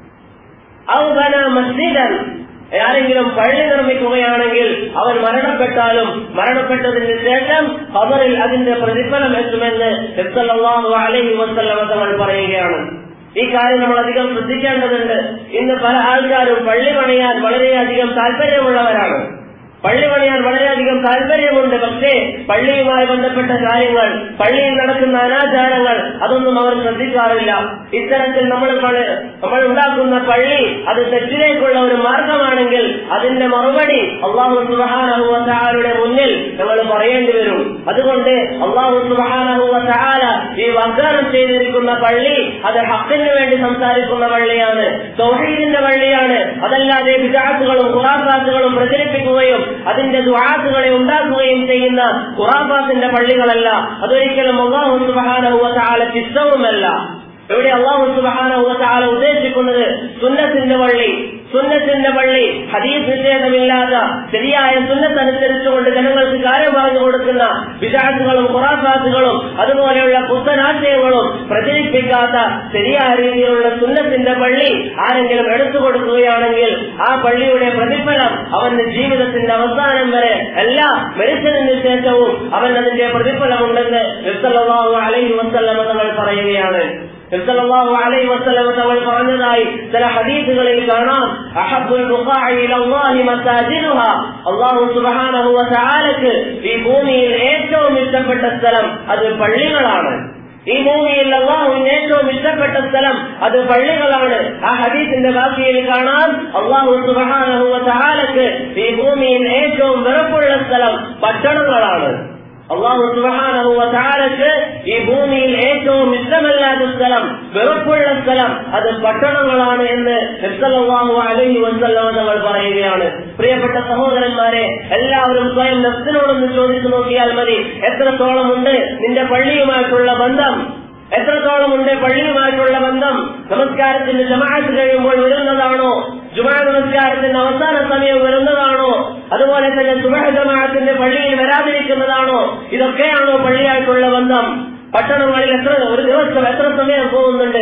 ഔ ബന മസ്ജിദൻ ആരെങ്കിലും പള്ളി നിർമ്മിക്കുകയാണെങ്കിൽ അവൻ മരണപ്പെട്ടാലും മരണപ്പെട്ടതിന് ശേഷം ഖബറിൽ അതിന്റെ പ്രതിഫലം എത്തുമെന്ന് നബി സല്ലല്ലാഹു അലൈഹി വസല്ലം തങ്ങൾ പറയുകയാണ്. ഈ കാര്യം നമ്മൾ അധികം ശ്രദ്ധിക്കേണ്ടതുണ്ട്. ഇന്ന് പല ആൾക്കാരും പള്ളി പണിയാൻ വളരെയധികം താല്പര്യമുള്ളവരാണ്. പള്ളി പണിയാൻ വളരെയധികം താല്പര്യമുണ്ട്. പക്ഷേ പള്ളിയുമായി ബന്ധപ്പെട്ട കാര്യങ്ങൾ, പള്ളിയിൽ നടക്കുന്ന അനാചാരങ്ങൾ അതൊന്നും അവർ ശ്രദ്ധിക്കാറില്ല. ഇത്തരത്തിൽ നമ്മൾ നമ്മൾ ഉണ്ടാക്കുന്ന പള്ളി അത് തെറ്റിലേക്കുള്ള ഒരു മാർഗമാണെങ്കിൽ അതിന്റെ മറുപടി അല്ലാഹു സുബ്ഹാനഹു വ തആലയുടെ മുന്നിൽ നമ്മൾ പറയേണ്ടി വരും. അതുകൊണ്ട് അല്ലാഹു സുബ്ഹാനഹു വ തആല ഈ വാഗ്ദാനം ചെയ്തിരിക്കുന്ന പള്ളി അത് ഹഖിന് വേണ്ടി സംസാരിക്കുന്ന പള്ളിയാണ്, തൗഹീദിന്റെ പള്ളിയാണ്. അതല്ലാതെ ബിദ്അത്തുകളും ഖുറാഫാത്തുകളും പ്രചരിപ്പിക്കുകയും അതിന്റെ ദുആത്തുകളെ ഉണ്ടാക്കുകയും ചെയ്യുന്ന ഖുറാഫാത്തിന്റെ പള്ളികളല്ല. അതൊരിക്കലും അല്ലാഹു സുബ്ഹാനഹു വ തആലയ്ക്ക് ഇഷ്ടവുമല്ല. ഇവിടെ അല്ലാഹു സുബ്ഹാനഹു വ തആല ഉദ്ദേശിക്കുന്നത് സുന്നത്തിന്റെ പള്ളി, സുന്നത്തിന്റെ പള്ളി ഹദീസ് നിഷേധമില്ലാത്ത ശരിയായ സുന്നത്ത് അനുസരിച്ചുകൊണ്ട് ജനങ്ങൾക്ക് കാര്യം പറഞ്ഞു കൊടുക്കുന്ന ബിദ്അത്തുകളും ഖുറാഫാത്തുകളും അതുപോലെയുള്ള പുത്തനാശയങ്ങളും പ്രചരിപ്പിക്കാത്ത ശരിയായ രീതിയിലുള്ള സുന്നത്തിന്റെ പള്ളി ആരെങ്കിലും എടുത്തു കൊടുക്കുകയാണെങ്കിൽ ആ പള്ളിയുടെ പ്രതിഫലം അവന്റെ ജീവിതത്തിന്റെ അവസാനം വരെ എല്ലാ മരിച്ചതിന് ശേഷവും അവൻ അതിന്റെ പ്രതിഫലം ഉണ്ടെന്ന് നബി സല്ലല്ലാഹു അലൈഹി വസല്ലം തങ്ങൾ പറയുകയാണ്. നബി സല്ലല്ലാഹു അലൈഹി വസല്ലം തങ്ങൾ പറഞ്ഞതായി ചില ഹദീസുകളിൽ കാണാം, അഹബ്ബുൽ ബുഖാഇ ഇലല്ലാഹി മസാജിദുഹാ, അല്ലാഹു സുബ്ഹാനഹു വ തആലക്ക് ഈ ഭൂമിയിൽ ഏറ്റവും ഇഷ്ടപ്പെട്ട സ്ഥലം അത് പള്ളികളാണ്. ഈ ഭൂമിയിൽ അല്ലാഹുവിന് ഏറ്റവും ഇഷ്ടപ്പെട്ട സ്ഥലം അത് പള്ളികളാണ്. ആ ഹദീസിന്റെ ബാക്കിയിൽ കാണാം, അല്ലാഹു സുബ്ഹാനഹു വ തആലക്ക് ഈ ഭൂമിയിൽ ഏറ്റവും വെറുപ്പുള്ള സ്ഥലം പട്ടണങ്ങളാണ്. അല്ലാഹു സുബ്ഹാനഹു വ തആലക്ക് ഈ ഭൂമിയിൽ ഏറ്റവും ഇഷ്ടമല്ലാത്ത സ്ഥലം, വെറുപ്പുള്ള സ്ഥലം അത് പട്ടണങ്ങളാണ് എന്ന് നബി സല്ലല്ലാഹു അലൈഹി വസല്ലം തങ്ങൾ പറയുകയാണ്. പ്രിയപ്പെട്ട സഹോദരന്മാരെ, എല്ലാവരും സ്വയം നഫ്സിനോടൊന്ന് ചോദിച്ചു നോക്കിയാൽ മതി, എത്രത്തോളം ഉണ്ട് നിന്റെ പള്ളിയുമായിട്ടുള്ള ബന്ധം? എത്രത്തോളം ഉണ്ട് പള്ളിയുമായിട്ടുള്ള ബന്ധം? നമസ്കാരത്തിന്റെ ജമാഅത്ത് കഴിയുമ്പോൾ വരുന്നതാണോ? ജുമാ നമസ്കാരത്തിന്റെ അവസാന സമയം വരുന്നതാണോ? അതുപോലെ തന്നെ സുബഹ് ജമാഅത്തിന്റെ പള്ളിയിൽ വരാതിരിക്കുന്നതാണോ? ഇതൊക്കെയാണോ പള്ളിയായിട്ടുള്ള ബന്ധം? പട്ടണങ്ങളിൽ എത്ര ഒരു ദിവസം എത്ര സമയം പോകുന്നുണ്ട്?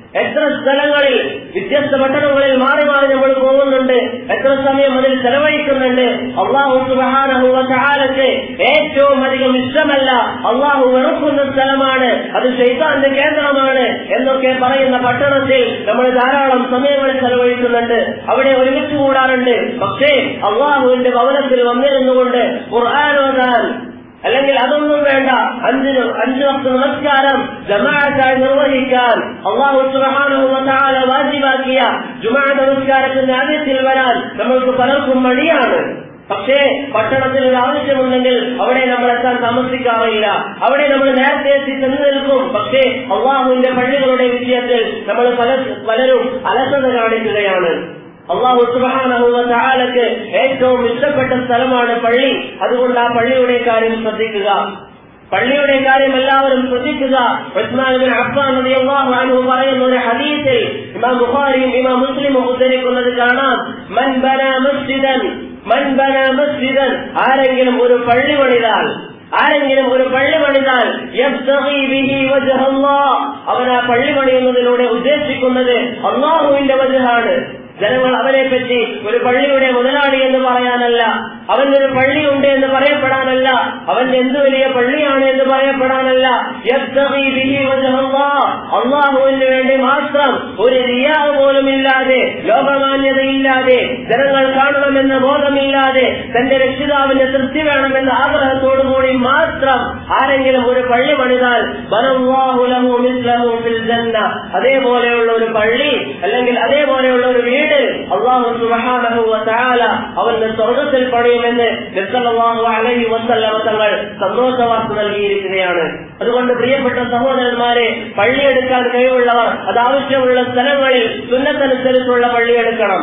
എത്ര സ്ഥലങ്ങളിൽ വ്യത്യസ്ത പട്ടണങ്ങളിൽ മാറി മാറി നമ്മൾ പോകുന്നുണ്ട്, എത്ര സമയം അതിൽ ചെലവഴിക്കുന്നുണ്ട്. അല്ലാഹു സുബ്ഹാനഹു വ തആലക്ക് ഏറ്റവും അധികം ഇഷ്ടമല്ല, അല്ലാഹു വെറുക്കുന്ന സ്ഥലമാണ്, അത് ശൈത്താന്റെ കേന്ദ്രമാണ് എന്നൊക്കെ പറയുന്ന പട്ടണത്തിൽ നമ്മൾ ധാരാളം സമയങ്ങൾ ചെലവഴിക്കുന്നുണ്ട്, അവിടെ ഒരുമിച്ച് കൂടാറുണ്ട്. പക്ഷേ അല്ലാഹുവിന്റെ ഭവനത്തിൽ വന്നിരുന്നുകൊണ്ട് ഖുർആൻ ഓതാൻ അല്ലെങ്കിൽ അതൊന്നും വേണ്ട, അഞ്ചിന് അഞ്ചു വക്ത നമസ്കാരം ജമാഅത്തായി നിർവഹിക്കാൻ അല്ലാഹു സുബ്ഹാനഹു വ തആല വാജിബാക്കിയ ജുമുഅ നമസ്കാരത്തിന്റെ ആദ്യത്തിൽ വരാൻ നമ്മൾക്ക് പലർക്കും മടിയാണ്. പക്ഷേ പട്ടണത്തിൽ ഒരു ആവശ്യമുണ്ടെങ്കിൽ അവിടെ നമ്മൾ എത്താൻ താമസിക്കാറില്ല, അവിടെ നമ്മൾ നേരത്തെ എത്തി ചെന്ന് നിൽക്കും. പക്ഷേ അല്ലാഹുവിന്റെ പള്ളികളുടെ വിഷയത്തിൽ നമ്മൾ പല പലരും അലസത കാണിക്കുകയാണ്. അല്ലാഹു സുബ്ഹാനഹു വ തആലക്ക് ഏറ്റവും ഇഷ്ടപ്പെട്ട സ്ഥലമാണ് പള്ളി. അതുകൊണ്ട് ആ പള്ളിയുടെ കാര്യം ശ്രദ്ധിക്കുക, പള്ളിയുടെ കാര്യം എല്ലാവരും ശ്രദ്ധിക്കുക. ഉസ്മാൻ ഇബ്നു അഫ്ഫാൻ റളിയല്ലാഹു അൻഹു പറയുന്ന ഒരു ഹദീസിൽ ഇമാം ബുഖാരിയും ഇമാം മുസ്ലിമും ഉദ്ധരിക്കുന്നത് കാണാം, മൻ ബനാ മസ്ജിദൻ മൻ ബനാ മസ്ജിദൻ ആരെങ്കിലും ഒരു പള്ളി പണിതാൽ ആരെങ്കിലും ഒരു പള്ളി പണിതാൽ യബ്തഗി ബിഹി വജ്ഹ അല്ലാഹ്, അവൻ ആ പള്ളി പണിയുന്നതിലൂടെ ഉദ്ദേശിക്കുന്നത് അല്ലാഹുവിന്റെ വജ്ഹാണ്. ജനങ്ങൾ അവനെ പറ്റി ഒരു പള്ളിയുടെ മുതലാളി എന്ന് പറയാനല്ല, അവനൊരു പള്ളിയുണ്ട് എന്ന് പറയപ്പെടാനല്ല, അവന്റെ എന്ത് വലിയ പള്ളിയാണ് എന്ന് പറയപ്പെടാനല്ല, യബ്തഗി ബിഹി വജ്ഹ അല്ലാഹ്, അല്ലാഹുവിന് വേണ്ടി മാത്രം ഒരു റിയാ പോലും ഇല്ലാതെ, ലോകമാന്യതയില്ലാതെ, ജനങ്ങൾ കാണണമെന്ന ബോധമില്ലാതെ, തന്റെ രക്ഷിതാവിന്റെ തൃപ്തി വേണമെന്ന ആഗ്രഹത്തോടുകൂടി മാത്രം ആരെങ്കിലും ഒരു പള്ളി പണിതാൽ ബനല്ലാഹു ലഹു മിസ്ലഹു ഫിൽ ജന്ന, അതേപോലെയുള്ള ഒരു പള്ളി അല്ലെങ്കിൽ അതേപോലെയുള്ള ഒരു വീട് അല്ലാഹു സുബ്ഹാനഹു വ തആല അവന്റെ സ്വർഗ്ഗത്തിൽ പണിയുമെന്ന് നബി സല്ലല്ലാഹു അലൈഹി വസല്ലം തങ്ങൾ സന്തോഷവാർത്ത നൽകിയിരിക്കുകയാണ്. അതുകൊണ്ട് പ്രിയപ്പെട്ട സഹോദരന്മാരെ, പള്ളിയെടുക്കാൻ കഴിവുള്ളവർ അത് ആവശ്യമുള്ള സ്ഥലങ്ങളിൽ സുന്നത്തനുസരിച്ചുള്ള പള്ളിയെടുക്കണം,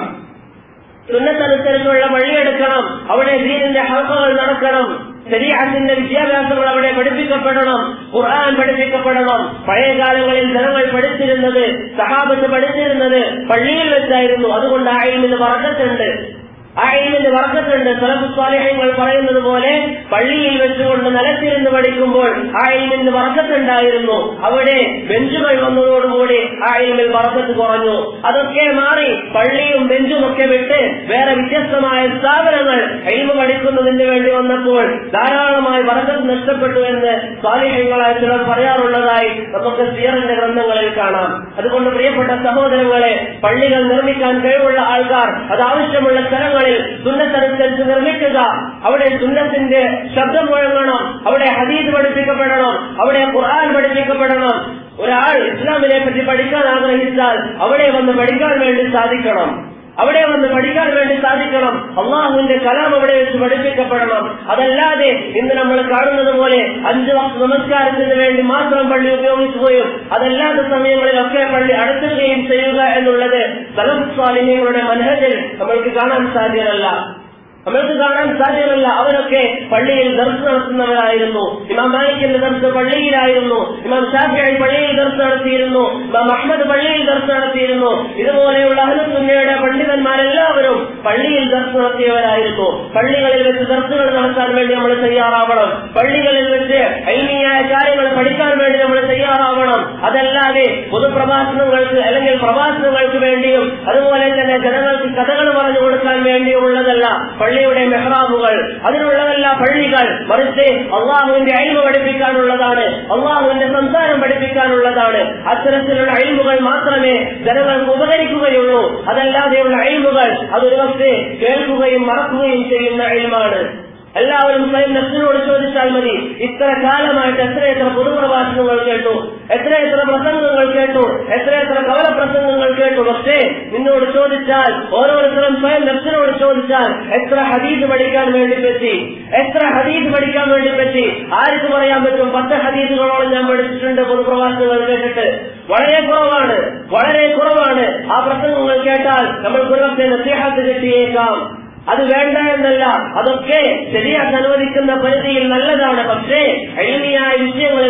സുന്നത്തനുസരിച്ചുള്ള പള്ളിയെടുക്കണം. അവിടെ ദീനിന്റെ ഹൽഖകൾ നടക്കണം, ശരീഅത്തിന്റെ വിദ്യാഭ്യാസങ്ങൾ അവിടെ പഠിപ്പിക്കപ്പെടണം, ഖുർആൻ പഠിപ്പിക്കപ്പെടണം. പഴയ കാലങ്ങളിൽ ജനങ്ങൾ പഠിച്ചിരുന്നത്, സഹാബത്ത് പഠിച്ചിരുന്നത് പള്ളിയിൽ വെച്ചായിരുന്നു. അതുകൊണ്ട് ആ ഇൽമിന് ബറക്കത്തുണ്ട്, ആ ഇൽമിന് ബറക്കത്തുണ്ട്. സലഫുസ് സ്വാലിഹീങ്ങൾ പറയുന്നത് പോലെ പള്ളിയിൽ വെച്ചുകൊണ്ട് നിലത്തിരുന്ന് പഠിക്കുമ്പോൾ ആ ഇൽമിന് ബറക്കത്തുണ്ടായിരുന്നു. അവിടെ ബെഞ്ചുകൾ വന്നതോടുകൂടി ആ ഇൽമിൽ ബറക്കത്ത് കുറഞ്ഞു. അതൊക്കെ മാറി പള്ളിയും ബെഞ്ചും ഒക്കെ വിട്ട് വേറെ വ്യത്യസ്തമായ സ്ഥാപനങ്ങൾ ഇൽമ് പഠിക്കുന്നതിന് വേണ്ടി വന്നപ്പോൾ ധാരാളമായി ബറക്കത്ത് നഷ്ടപ്പെട്ടു എന്ന് സ്വാലിഹീങ്ങളായ ചിലർ പറയാറുള്ളതായി നമുക്ക് സിയറിന്റെ ഗ്രന്ഥങ്ങളിൽ കാണാം. അതുകൊണ്ട് പ്രിയപ്പെട്ട സഹോദരങ്ങളെ, പള്ളികൾ നിർമ്മിക്കാൻ കഴിവുള്ള ആൾക്കാർ അത് ആവശ്യമുള്ള സ്ഥലങ്ങൾ സുന്നത്തനുസരിച്ച് നിർമ്മിക്കുക. അവിടെ സുന്നത്തിന്റെ ശബ്ദം മുഴങ്ങണം, അവിടെ ഹദീസ് പഠിപ്പിക്കപ്പെടണം, അവിടെ ഖുർആൻ പഠിപ്പിക്കപ്പെടണം. ഒരാൾ ഇസ്ലാമിനെ പറ്റി പഠിക്കാൻ ആഗ്രഹിച്ചാൽ അവിടെ വന്ന് പഠിക്കാൻ വേണ്ടി സാധിക്കണം, അവിടെ വന്ന് പഠിക്കാൻ വേണ്ടി സാധിക്കണം. അള്ളാഹുവിന്റെ കലാം അവിടെ വെച്ച് പഠിപ്പിക്കപ്പെടണം. അതല്ലാതെ ഇന്ന് നമ്മൾ കാണുന്നത് പോലെ അഞ്ചു വക്ത നമസ്കാരത്തിന് വേണ്ടി മാത്രം പള്ളി ഉപയോഗിക്കുകയും അതല്ലാത്ത സമയങ്ങളിലൊക്കെ പള്ളി അടച്ചിടുകയും ചെയ്യുക എന്നുള്ളത് സലഫുസ് സ്വാലിഹീങ്ങളുടെ മൻഹജിൽ നമ്മൾക്ക് കാണാൻ സാധ്യമല്ല. നമ്മൾക്ക് കാണാൻ സാധ്യമല്ല. അവരൊക്കെ പള്ളിയിൽ ദർസ് നടത്തുന്നവരായിരുന്നു. ഇമാം മാലിക്കിന്റെ ദർസ് പള്ളിയിലായിരുന്നു, ഇമാം ശാഫിഈ പള്ളിയിൽ ദർസ് നടത്തിയിരുന്നു, ഇമാം അഹ്മദ് പള്ളിയിൽ ദർസ് നടത്തിയിരുന്നു. ഇതുപോലെയുള്ള അഹ്ലു സുന്നയുടെ പണ്ഡിതന്മാരെല്ലാവരും പള്ളിയിൽ ദർസ് നടത്തിയവരായിരുന്നു. പള്ളികളിൽ വെച്ച് ദർസുകൾ നടത്താൻ വേണ്ടി നമ്മൾ തയ്യാറാവണം, പള്ളികളിൽ വെച്ച് ഇൽമിയായ കാര്യങ്ങൾ പഠിക്കാൻ വേണ്ടി നമ്മൾ തയ്യാറാവണം. അതല്ലാതെ പൊതുപ്രഭാഷണങ്ങൾക്ക് അല്ലെങ്കിൽ പ്രഭാഷണങ്ങൾക്ക് വേണ്ടിയും അതുപോലെ തന്നെ ജനങ്ങൾക്ക് കഥകൾ പറഞ്ഞു കൊടുക്കാൻ വേണ്ടിയുള്ളതല്ല പള്ളിയുടെ മെഹ്റാബുകൾ, അതിനുള്ളതല്ല പള്ളികൾ. മറിച്ച് അള്ളാഹുവിന്റെ ഇൽമ് പഠിപ്പിക്കാനുള്ളതാണ്, അള്ളാഹുവിന്റെ സംസാരം പഠിപ്പിക്കാനുള്ളതാണ്. അത്തരത്തിലുള്ള ഇൽമുകൾ മാത്രമേ ജനങ്ങൾക്ക് ഉപകരിക്കുകയുള്ളൂ. അതല്ലാതെയുള്ള ഇൽമുകൾ അതൊരു പക്ഷേ കേൾക്കുകയും മറക്കുകയും ചെയ്യുന്ന ഇൽമാണ്. എല്ലാവരും സ്വയം നഫ്സിനോട് ചോദിച്ചാൽ മതി, ഇത്ര കാലമായിട്ട് എത്രയെത്ര പൊതുപ്രഭാഷണങ്ങൾ കേട്ടു, എത്രയെത്ര പ്രസംഗങ്ങൾ കേട്ടു, എത്രയെത്ര കവല പ്രസംഗങ്ങൾ കേട്ടു. പക്ഷേ നിന്നോട് ചോദിച്ചാൽ, ഓരോരുത്തരും സ്വയം നഫ്സിനോട് ചോദിച്ചാൽ എത്ര ഹദീസ് പഠിക്കാൻ വേണ്ടി പറ്റി, എത്ര ഹദീസ് പഠിക്കാൻ വേണ്ടി പറ്റി? ആർക്ക് പറയാൻ പറ്റും പത്ത് ഹദീസുകളോളം ഞാൻ പഠിച്ചിട്ടുണ്ട് പൊതുപ്രഭാഷണങ്ങൾ കേട്ടിട്ട്? വളരെ കുറവാണ്, വളരെ കുറവാണ്. ആ പ്രസംഗങ്ങൾ കേട്ടാൽ നമ്മൾക്ക് ഒരുപക്ഷെ നസീഹത്ത് കിട്ടിയേക്കാം. അത് വേണ്ട എന്നല്ല, അതൊക്കെ ശരിയാക്കാൻ അനുവദിക്കുന്ന പരിധിയിൽ നല്ലതാണ്. പക്ഷേ ഇൽമിയായ വിഷയങ്ങളിൽ ശ്രദ്ധ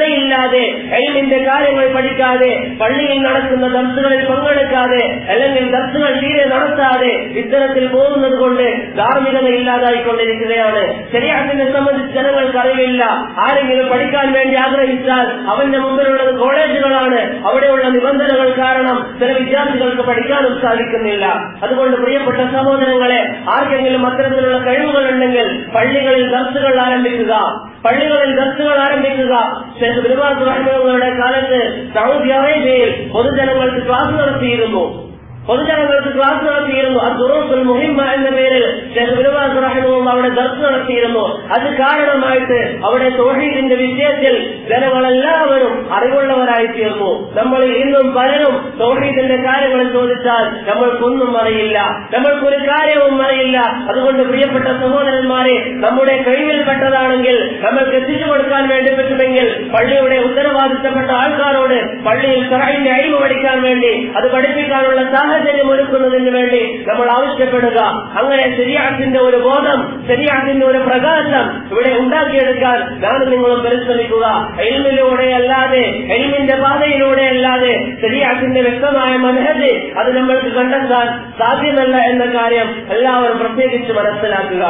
ക്ഷമയില്ലാതെ ഇൽമിന്റെ കാര്യങ്ങൾ പഠിക്കാതെ പള്ളിയിൽ നടക്കുന്ന ദർസുകളിൽ പങ്കെടുക്കാതെ അല്ലെങ്കിൽ ദർസുകൾ തീരെ നടത്താതെ ഇത്തരത്തിൽ പോകുന്നത് കൊണ്ട് ധാർമ്മികത ഇല്ലാതായിക്കൊണ്ടിരിക്കുകയാണ്. ശരീഅത്തിനെ സംബന്ധിച്ച് ജനങ്ങൾക്ക് അറിവില്ല. ആരെങ്കിലും പഠിക്കാൻ വേണ്ടി ആഗ്രഹിച്ചാൽ അവന്റെ മുമ്പിലുള്ളത് കോളേജുകളാണ്. അവിടെയുള്ള നിബന്ധനകൾ കാരണം ചില വിദ്യാർത്ഥികൾക്ക് പഠിക്കാനും സാധിക്കുന്നില്ല. അതുകൊണ്ട് പ്രിയപ്പെട്ട സഹോദരങ്ങളെ, ആർക്കെങ്കിലും അത്തരത്തിലുള്ള കഴിവുകൾ ഉണ്ടെങ്കിൽ പള്ളികളിൽ ദർസുകൾ ആരംഭിക്കുക, പള്ളികളിൽ ദർസുകൾ ആരംഭിക്കുക. ശൈഖ് ഇബ്നു ബാസ് റഹിമഹുള്ളാഹിയുടെ കാലത്ത് സൗദി അറേബ്യയിൽ പൊതുജനങ്ങൾക്ക് ക്ലാസ് നടത്തിയിരുന്നു പൊതുജനങ്ങൾക്ക് ക്ലാസ് നടത്തിയിരുന്നു അദ്ദുറൂസുൽ മുഹിമ്മ എന്ന പേരിൽ ശൈഖ് ഇബ്നു ബാസ് റഹിമഹുള്ളാഹി അവിടെ ദർസ് നടത്തിയിരുന്നു. അത് കാരണമായിട്ട് അവിടെ തൗഹീദിന്റെ വിഷയത്തിൽ ജനങ്ങളെല്ലാവരും അറിവുള്ളവരായി തീർന്നു. നമ്മൾ ഇന്നും പലരും തൗഹീദിന്റെ കാര്യങ്ങൾ ചോദിച്ചാൽ നമ്മൾക്കൊന്നും അറിയില്ല, നമ്മൾക്കൊരു കാര്യവും അറിയില്ല. അതുകൊണ്ട് പ്രിയപ്പെട്ട സഹോദരന്മാരെ, നമ്മുടെ കഴിവിൽപ്പെട്ടതാണെങ്കിൽ നമ്മൾക്ക് എത്തിച്ചു കൊടുക്കാൻ വേണ്ടി പറ്റുമെങ്കിൽ പള്ളിയുടെ ഉത്തരവാദിത്തപ്പെട്ട ആൾക്കാരോട് പള്ളിയിൽ ഖുർആനിന്റെ ഇൽമു പഠിക്കാൻ വേണ്ടി അത് പഠിപ്പിക്കാനുള്ള സാഹചര്യം ഒരുക്കുന്നതിന് വേണ്ടി നമ്മൾ ആവശ്യപ്പെടുക. അങ്ങനെ ശരീഅത്തിന്റെ ഒരു ബോധം, ശരീഅത്തിന്റെ ഒരു പ്രകാശം ഇവിടെ ഉണ്ടാക്കിയെടുക്കാൻ ഞാനും നിങ്ങളും പരിശ്രമിക്കുക. ഇൽമിലൂടെ അല്ലാതെ, ഇൽമിന്റെ പാതയിലൂടെ അല്ലാതെ ശരീഅത്തിന്റെ വ്യക്തമായ മനഹജ് അത് നമ്മൾക്ക് കണ്ടെത്താൻ സാധ്യമല്ല എന്ന കാര്യം എല്ലാവരും പ്രത്യേകിച്ച് മനസ്സിലാക്കുക.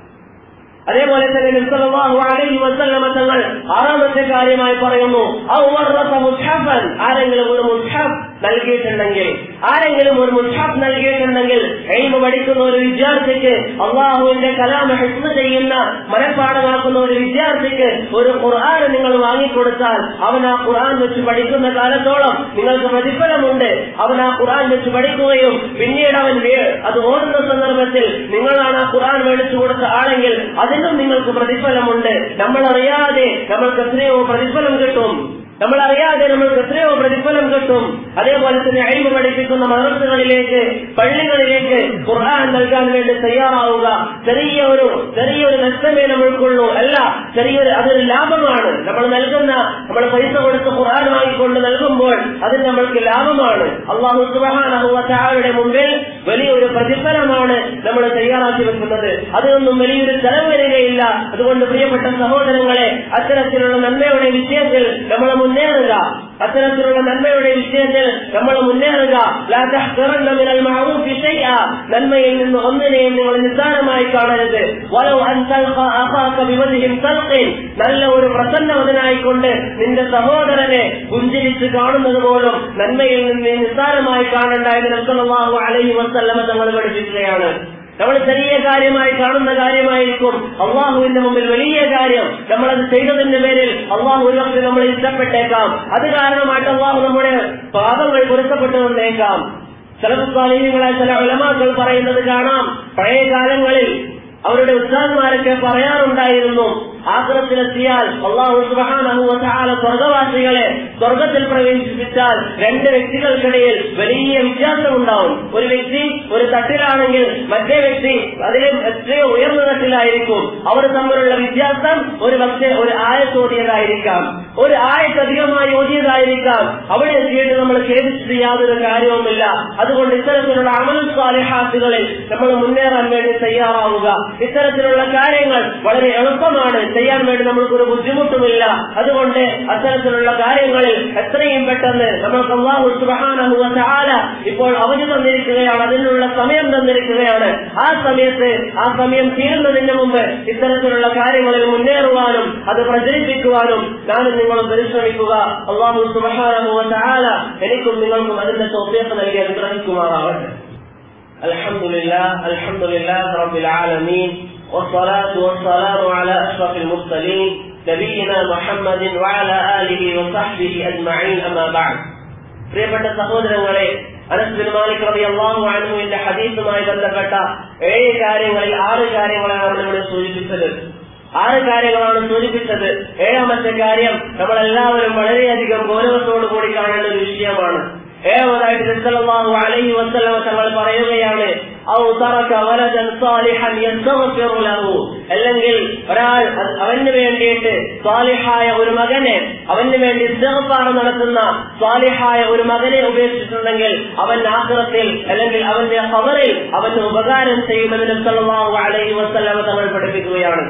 അതേപോലെ തന്നെ നബി സല്ലല്ലാഹു അലൈഹി വസല്ലമ തങ്ങൾ ആറാമത്തെ കാര്യമായി പറയുന്നു, ഔ വറസ മുസ്ഹഫൻ, ആരെങ്കിലും ഒരു മുസ്ഹഫ് നൽകിയിട്ടുണ്ടെങ്കിൽ ആരെങ്കിലും ഒരു മുസ്ഹഫ് നൽകിയിട്ടുണ്ടെങ്കിൽ ഇൽമു പഠിക്കുന്ന ഒരു വിദ്യാർത്ഥിക്ക്, അള്ളാഹുവിന്റെ കലാം ഹിഫ്ള് ചെയ്യുന്ന മനഃപ്പാഠമാക്കുന്ന ഒരു വിദ്യാർത്ഥിക്ക് ഒരു ഖുർആൻ നിങ്ങൾ വാങ്ങിക്കൊടുത്താൽ അവൻ ആ ഖുർആൻ വെച്ച് പഠിക്കുന്ന കാലത്തോളം നിങ്ങൾക്ക് പ്രതിഫലമുണ്ട്. അവൻ ആ ഖുർആൻ വെച്ച് പഠിക്കുകയും പിന്നീട് അവൻ അത് ഓടുന്ന സന്ദർഭത്തിൽ നിങ്ങളാണ് ആ ഖുർആൻ മേടിച്ചു കൊടുത്ത ആളെങ്കിൽ അതിനും നിങ്ങൾക്ക് പ്രതിഫലമുണ്ട്. നമ്മളറിയാതെ നമ്മൾക്ക് എത്രയോ പ്രതിഫലം കിട്ടും, നമ്മളറിയാതെ നമ്മൾക്ക് എത്രയോ പ്രതിഫലം കിട്ടും. അതേപോലെ തന്നെ ഇൽമു പഠിപ്പിക്കുന്ന മദ്രസകളിലേക്ക്, പള്ളികളിലേക്ക് ഖുർആൻ നൽകാൻ വേണ്ടി തയ്യാറാവുക. ചെറിയ ഒരു ചെറിയൊരു നഷ്ടമേ നമ്മൾക്കുള്ളൂ, അല്ല, ചെറിയൊരു അതൊരു ലാഭമാണ്. നമ്മൾ നൽകുന്ന നമ്മൾ പൈസ കൊടുത്ത് ഖുർആൻ വാങ്ങിക്കൊണ്ട് നൽകുമ്പോൾ അത് നമ്മൾക്ക് ലാഭമാണ്. അല്ലാഹു സുബ്ഹാനഹു വ തആലയുടെ മുമ്പിൽ വലിയൊരു പ്രതിഫലമാണ് നമ്മൾ തയ്യാറാക്കി വെക്കുന്നത്. അതിനൊന്നും വലിയൊരു ചെലവ് വരികയില്ല. അതുകൊണ്ട് പ്രിയപ്പെട്ട സഹോദരങ്ങളെ, അത്തരത്തിലുള്ള നന്മയുടെ വിഷയത്തിൽ നമ്മൾ മുന്നേറുക, അത്തരത്തിലുള്ള നന്മയുടെ വിഷയത്തിൽ നമ്മൾ മുന്നേറുക. ലാ തഹ്ഖറന്ന മിനൽ മഅറൂഫി ശൈഅ, നന്മയിൽ നിന്ന് ഒന്നിനെയും നിങ്ങൾ നിസ്സാരമായി കാണരുത്. വലൗ അൻ തൽഖ അഖാക ബിവജ്ഹിൻ തൽഖിൻ, നല്ല ഒരു പ്രസന്നവദനായിക്കൊണ്ട് നിന്റെ സഹോദരനെ പുഞ്ചിരിച്ച് കാണുന്നത് പോലും നന്മയിൽ നിന്ന് നിസ്സാരമായി കാണേണ്ട എന്ന് നബി സല്ലല്ലാഹു അലൈഹി വസല്ലമ തങ്ങൾ പഠിപ്പിക്കുകയാണ്. നമ്മൾ ചെറിയ കാര്യമായി കാണുന്ന കാര്യമായിരിക്കും അള്ളാഹുവിന്റെ മുമ്പിൽ വലിയ കാര്യം. നമ്മളത് ചെയ്തതിന്റെ പേരിൽ അള്ളാഹു ഒരു വക്തി നമ്മളെ ഇഷ്ടപ്പെട്ടേക്കാം. അത് കാരണമായിട്ട് അള്ളാഹു നമ്മുടെ പാപങ്ങൾ പൊരുത്തപ്പെട്ടു വന്നേക്കാം. സലഫുൽ സാലിഹീങ്ങളായ ചില ഉലമാക്കൾ പറയുന്നത് കാണാം, പഴയ കാലങ്ങളിൽ അവരുടെ ഉസ്താദ്മാരൊക്കെ പറയാറുണ്ടായിരുന്നു, ആഖിറത്തിലെത്തിയാൽ അല്ലാഹു സുബ്ഹാനഹു വ തആല സ്വർഗ്ഗവാസികളെ സ്വർഗ്ഗത്തിൽ പ്രവേശിപ്പിച്ചാൽ രണ്ട് വ്യക്തികൾക്കിടയിൽ വലിയ വ്യത്യാസം ഉണ്ടാവും. ഒരു വ്യക്തി ഒരു തട്ടിലാണെങ്കിൽ മറ്റേ വ്യക്തി അതിലും എത്രയോ ഉയർന്ന തട്ടിലായിരിക്കും. അവർ തമ്മിലുള്ള വ്യത്യാസം ഒരു പക്ഷേ ഒരു ആയത്ത് ഓതിയതായിരിക്കാം, ഒരു ആയത്ത് അധികമായി ഓതിയതായിരിക്കാം. അവിടെ എത്തിയിട്ട് നമ്മൾ ഖേദിച്ചിട്ട് യാതൊരു കാര്യവുമില്ല. അതുകൊണ്ട് ഇത്തരത്തിലുള്ള അമൽ സാലിഹാത്തുകളിൽ നമ്മൾ മുന്നേറാൻ വേണ്ടി തയ്യാറാവുക. ഇത്തരത്തിലുള്ള കാര്യങ്ങൾ വളരെ എളുപ്പമാണ്, ചെയ്യാൻ വേണ്ടി നമ്മൾക്കൊരു ബുദ്ധിമുട്ടുമില്ല. അതുകൊണ്ട് അത്തരത്തിലുള്ള കാര്യങ്ങളിൽ എത്രയും പെട്ടെന്ന് നമ്മൾക്ക് അല്ലാഹു സുബ്ഹാനഹു വ തആല ഇപ്പോൾ അവധി തന്നിരിക്കുകയാണ്, അതിനുള്ള സമയം തന്നിരിക്കുകയാണ്. ആ സമയത്ത് ആ സമയം തീരുന്നതിന് മുമ്പ് ഇത്തരത്തിലുള്ള കാര്യങ്ങളിൽ മുന്നേറുവാനും അത് പ്രചരിപ്പിക്കുവാനും ഞാനും നിങ്ങളും പരിശ്രമിക്കുക. അല്ലാഹു സുബ്ഹാനഹു വ തആല എനിക്കും നിങ്ങൾക്കും അതിന്റെ തൗഫീഖ് നൽകി അനുഗ്രഹിക്കുമാറാവട്ടെ. അൽഹംദുലില്ലാഹ് അൽഹംദുലില്ലാഹി റബ്ബിൽ ആലമീൻ والصلاة والسلام على أشرف المرسلين نبينا محمد وعلى آله وصحبه أجمعين أما بعد. പ്രിയപ്പെട്ട സഹോദരങ്ങളെ, അനസ് ബിൻ മാലിക് റളിയല്ലാഹു അൻഹുവിന്റെ ഹദീസുമായി ബന്ധപ്പെട്ട ഏഴ് കാര്യങ്ങളിൽ ആറ് കാര്യങ്ങളാണ് നമ്മളിവിടെ സൂചിപ്പിച്ചത്. ആറ് കാര്യങ്ങളാണ് സൂചിപ്പിച്ചത്. ഏഴാമത്തെ കാര്യം നമ്മളെല്ലാവരും വളരെയധികം ഗൗരവത്തോടു കൂടി കാണേണ്ട ഒരു വിഷയമാണ്. ഏഴാമതായിട്ട് നബി സല്ലല്ലാഹു അലൈഹി വസല്ലം തങ്ങൾ പറയുകയാണ്, ഔ തറക വലദൻ സാലിഹൻ യസ്തഗ്ഫിറു ലഹു, അല്ലെങ്കിൽ ഒരാൾ അവന് വേണ്ടിയിട്ട് സാലിഹായ ഒരു മകനെ, അവന് വേണ്ടി ഇസ്തിഗ്ഫാർ നടത്തുന്ന സാലിഹായ ഒരു മകനെ ഉപേക്ഷിച്ചിട്ടുണ്ടെങ്കിൽ അവൻ ആഖിറത്തിൽ അല്ലെങ്കിൽ അവന്റെ ഖബറിൽ അവന് ഉപകാരം ചെയ്യുമെന്ന് നബി സല്ലല്ലാഹു അലൈഹി വസല്ലം തങ്ങൾ പഠിപ്പിക്കുകയാണ്.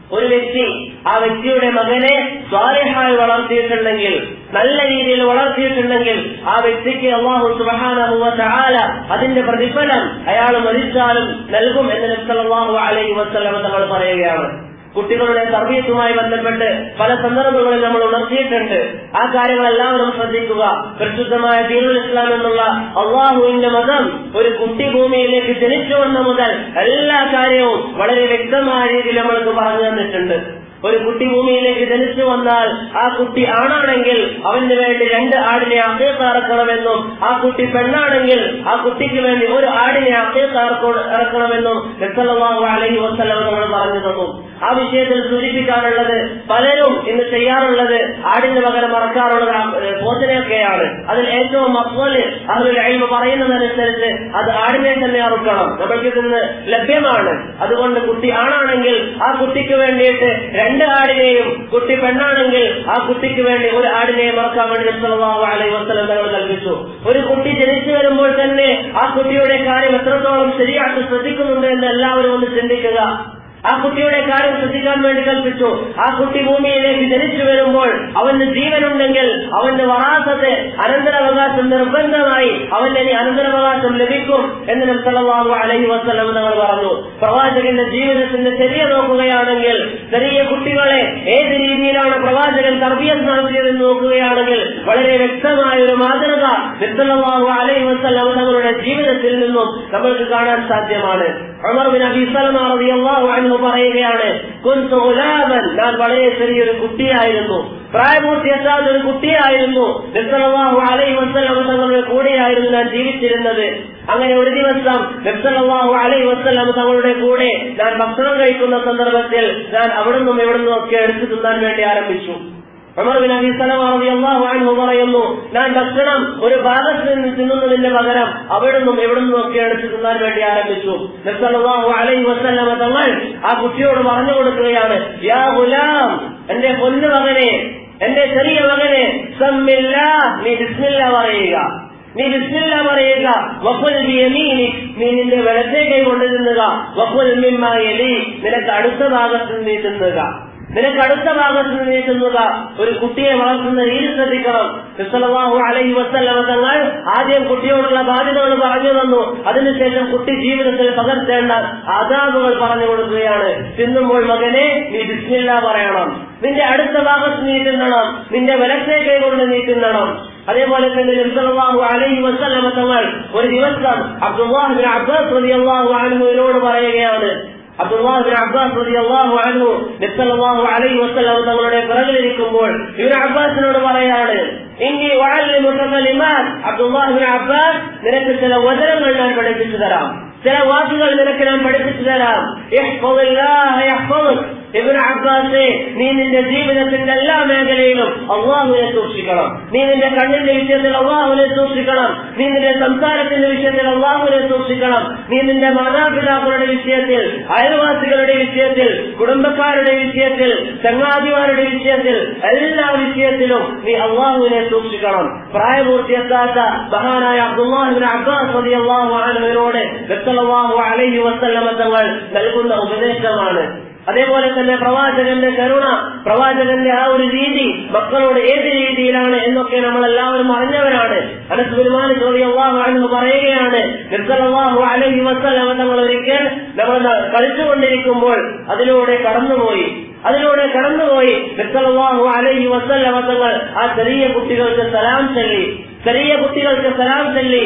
ഒരു വ്യക്തി ആ വ്യക്തിയുടെ മകനെ സ്വാലിഹായി വളർത്തിയിട്ടുണ്ടെങ്കിൽ, നല്ല രീതിയിൽ വളർത്തിയിട്ടുണ്ടെങ്കിൽ ആ വ്യക്തിക്ക് അല്ലാഹു സുബ്ഹാനഹു വ തആല അതിന്റെ പ്രതിഫലം അയാൾ മരിച്ചാലും നൽകും എന്ന് നബി സല്ലല്ലാഹു അലൈഹി വസല്ലം തങ്ങൾ പറയുകയാണ്. കുട്ടികളുടെ തർബീയത്തുമായി ബന്ധപ്പെട്ട് പല സന്ദർഭങ്ങളിൽ നമ്മൾ ഉണർത്തിയിട്ടുണ്ട്. ആ കാര്യങ്ങളെല്ലാവരും ശ്രദ്ധിക്കുക. പരിശുദ്ധമായ ദീനുൽ ഇസ്ലാം എന്നുള്ള അള്ളാഹുവിന്റെ മതം ഒരു കുട്ടി ഭൂമിയിലേക്ക് ജനിച്ചു വന്ന മുതൽ എല്ലാ കാര്യവും വളരെ വ്യക്തമായ രീതിയിൽ നമ്മൾക്ക് പറഞ്ഞു തന്നിട്ടുണ്ട്. ഒരു കുട്ടി ഭൂമിയിലേക്ക് ജനിച്ചു വന്നാൽ ആ കുട്ടി ആണാണെങ്കിൽ അവന് വേണ്ടി രണ്ട് ആടിനെ അഖീഖ ഇറക്കണമെന്നും, ആ കുട്ടി പെണ്ണാണെങ്കിൽ ആ കുട്ടിക്ക് വേണ്ടി ഒരു ആടിനെ അഖീഖ ഇറക്കണമെന്നും നബി സല്ലല്ലാഹു അലൈഹി വസല്ലം നമ്മൾ പറഞ്ഞു തന്നു. ആ വിഷയത്തിൽ സൂചിപ്പിക്കാനുള്ളത്, പലരും ഇന്ന് ചെയ്യാറുള്ളത് ആടിന് പകരം ഇറക്കാറുള്ളത് പോത്തിനെയൊക്കെയാണ്. അതിൽ ഏറ്റവും അഫ്ള് അഹ്ലുൽ ഇൽമ് പറയുന്നതനുസരിച്ച് അത് ആടിനെ തന്നെ അറുക്കണം. നമ്മൾക്ക് ഇന്ന് ലഭ്യമാണ്. അതുകൊണ്ട് കുട്ടി ആണാണെങ്കിൽ ആ കുട്ടിക്ക് വേണ്ടിയിട്ട് രണ്ട് ആടിനെയും, കുട്ടി പെണ്ണാണെങ്കിൽ ആ കുട്ടിക്ക് വേണ്ടി ഒരു ആടിനെയും മറക്കാൻ വേണ്ടി നബി സല്ലല്ലാഹു അലൈഹി വസല്ലം തങ്ങൾ കൽപ്പിച്ചു. ഒരു കുട്ടി ജനിച്ചു വരുമ്പോൾ തന്നെ ആ കുട്ടിയുടെ കാര്യം എത്രത്തോളം ശരിയായിട്ട് ശ്രദ്ധിക്കുന്നുണ്ട് എന്ന് എല്ലാവരും ഒന്ന് ചിന്തിക്കുക. ആ കുട്ടിയുടെ കാര്യം ശ്രദ്ധിക്കാൻ വേണ്ടി കൽപ്പിച്ചു. ആ കുട്ടി ഭൂമിയിലേക്ക് ജനിച്ചു വരുമ്പോൾ അവന് ജീവനുണ്ടെങ്കിൽ അവന്റെ വറാസത്ത്, അനന്തരാവകാശം നിർബന്ധമായി അവന്റെ അനന്തരാവകാശം ലഭിക്കും എന്ന് നബി സല്ലല്ലാഹു അലൈഹി വസല്ലം തങ്ങൾ പറഞ്ഞു. പ്രവാചകന്റെ ജീവിതത്തിന്റെ ചെറിയ നോക്കുകയാണെങ്കിൽ, ചെറിയ കുട്ടികളെ ഏത് രീതിയിലാണ് പ്രവാചകൻ തർബിയത്ത് നടത്തിയതെന്ന് നോക്കുകയാണെങ്കിൽ വളരെ വ്യക്തമായ ഒരു മാതൃക നബി സല്ലല്ലാഹു അലൈഹി വസല്ലം തങ്ങളുടെ ജീവിതത്തിൽ നിന്നും നമ്മൾക്ക് കാണാൻ സാധ്യമാണ്. ഉമർ ബിൻ അബീ സലമ റളിയല്ലാഹു അൻഹു പറയുകയാണ്, കുൻതു ഗുലാമൻ, ഞാൻ വളരെ ചെറിയൊരു കുട്ടിയായിരുന്നു, പ്രായപൂർത്തിയെത്താത്ത ഒരു കുട്ടിയായിരുന്നു. നബി സല്ലല്ലാഹു അലൈഹി വസല്ലം തങ്ങളുടെ കൂടെയായിരുന്നു ഞാൻ ജീവിച്ചിരുന്നത്. അങ്ങനെ ഒരു ദിവസം നബി സല്ലല്ലാഹു അലൈഹി വസല്ലം തങ്ങളുടെ കൂടെ ഞാൻ ഭക്ഷണം കഴിക്കുന്ന സന്ദർഭത്തിൽ ഞാൻ അവിടുന്നും ഇവിടുന്നും ഒക്കെ എടുത്തു തിന്നാൻ വേണ്ടി ആരംഭിച്ചു. ഉമർ ബിൻ അബീ സലമ റളിയല്ലാഹു അൻഹു പറയുന്നു, ഞാൻ ഭക്ഷണം ഒരു ഭാഗത്ത് നിന്ന് തിന്നുന്നതിന്റെ പകരം അവിടുന്നും ഇവിടുന്നും ഒക്കെ എടുത്ത് തിന്നാൻ വേണ്ടി ആരംഭിച്ചു. നബി സല്ലല്ലാഹു അലൈഹി വസല്ലം തങ്ങൾ ആ കുട്ടിയോട് പറഞ്ഞു കൊടുക്കുകയാണ്, യാ ഗുലാം, എന്റെ പൊന്നു മകനെ, എന്റെ ചെറിയ മകനെ, സമ്മില്ലാഹ്, നീ ബിസ്മില്ലാഹ് പറയുക, നീ ബിസ്മില്ലാഹ് പറയുക. വഖുൽ ബിയമീനിക്, നീ നിന്റെ വലത്തേ കൈ കൊണ്ട് തിന്നുക. വഖുൽ മിമ്മാ യലി, നിനക്ക് അടുത്ത ഭാഗത്ത് നീ തിന്നുക, നിനക്ക് അടുത്ത ഭാഗത്ത് നീ തിന്നുക. ഒരു കുട്ടിയെ വളർത്തുന്ന രീതി ശ്രദ്ധിക്കണം. സല്ലല്ലാഹു അലൈഹി വസല്ലം തങ്ങൾ ആദ്യം കുട്ടിയോടുള്ള ബാധ്യതകൾ പറഞ്ഞു തന്നു. അതിനുശേഷം കുട്ടി ജീവിതത്തിൽ പകർത്തേണ്ട ആദാബുകൾ പറഞ്ഞു കൊടുക്കുകയാണ്. തിന്നുമ്പോൾ മകനെ നീ ബിസ്മില്ലാഹ് പറയണം, നിന്റെ അടുത്ത ഭാഗത്ത് നീ തിന്നണം, നിന്റെ വലത്തേ കൈ കൊണ്ട് നീ തിന്നണം. അതേപോലെ തന്നെ നബി സല്ലല്ലാഹു അലൈഹി വസല്ലം തങ്ങൾ ഒരു ദിവസം അബ്ദുല്ലാഹ് ബിൻ അബ്ബാസ് റളിയല്ലാഹു അൻഹുവിനോട് പറയുകയാണ്, അബ്ദുല്ലാഹ് ബിൻ അബ്ബാസ് റളിയല്ലാഹു അൻഹു നബി സല്ലല്ലാഹു അലൈഹി വസല്ലം തങ്ങളുടെ പിറകിലിരിക്കുമ്പോൾ ഇബ്നു അബ്ബാസിനോട് പറയാണ്, ഇന്നി ഉഅല്ലിമുക കലിമാത്ത്, അബ്ദുല്ലാഹ് ബിൻ അബ്ബാസ്, നിനക്ക് ചില വചനങ്ങൾ ഞാൻ പഠിപ്പിച്ചു തരാം, ചില വാക്കുകൾ നിനക്ക് ഞാൻ പഠിപ്പിച്ചു തരാം. ഇഹ്ഫദില്ലാഹ യഹ്ഫദുക, ഇബ്നു അബ്ബാസേ, നീ നിന്റെ ജീവിതത്തിന്റെ എല്ലാ മേഖലയിലും അല്ലാഹുവിനെ സൂക്ഷിക്കണം. നീ നിന്റെ കണ്ണിന്റെ വിഷയത്തിൽ അല്ലാഹുവിനെ സൂക്ഷിക്കണം, നീ നിന്റെ സംസാരത്തിന്റെ വിഷയത്തിൽ അല്ലാഹുവിനെ സൂക്ഷിക്കണം, നീ നിന്റെ മാതാപിതാക്കളുടെ വിഷയത്തിൽ, അയൽവാസികളുടെ വിഷയത്തിൽ, കുടുംബക്കാരുടെ വിഷയത്തിൽ, ചങ്ങാതിമാരുടെ വിഷയത്തിൽ, എല്ലാ വിഷയത്തിലും നീ അല്ലാഹുവിനെ സൂക്ഷിക്കണം. പ്രായപൂർത്തിയെത്താത്ത മഹാനായ അബ്ദുല്ലാഹ് ബിൻ അബ്ബാസ് റളിയല്ലാഹു അൻഹുവിനോട് സല്ലല്ലാഹു അലൈഹി വസല്ലം തങ്ങൾ നൽകുന്ന ഉപദേശമാണ്. അതേപോലെ തന്നെ പ്രവാചകന്റെ കരുണ, പ്രവാചകന്റെ ആ ഒരു രീതി മക്കളോട് ഏത് രീതിയിലാണ് എന്നൊക്കെ നമ്മൾ എല്ലാവരും അറിഞ്ഞവരാണ്. അനസ് ബിൻ മാലിക് റളിയല്ലാഹു അൻഹു പറയുകയാണ്, നബി സല്ലല്ലാഹു അലൈഹി വസല്ലം തങ്ങൾ ഒരിക്കൽ നമ്മൾ കളിച്ചുകൊണ്ടിരിക്കുമ്പോൾ അതിലൂടെ കടന്നുപോയി അതിലൂടെ കടന്നുപോയി നബി സല്ലല്ലാഹു അലൈഹി വസല്ലം തങ്ങൾ ആ ചെറിയ കുട്ടികൾക്ക് സലാം ചൊല്ലി ചെറിയ കുട്ടികൾക്ക് സലാം ചൊല്ലി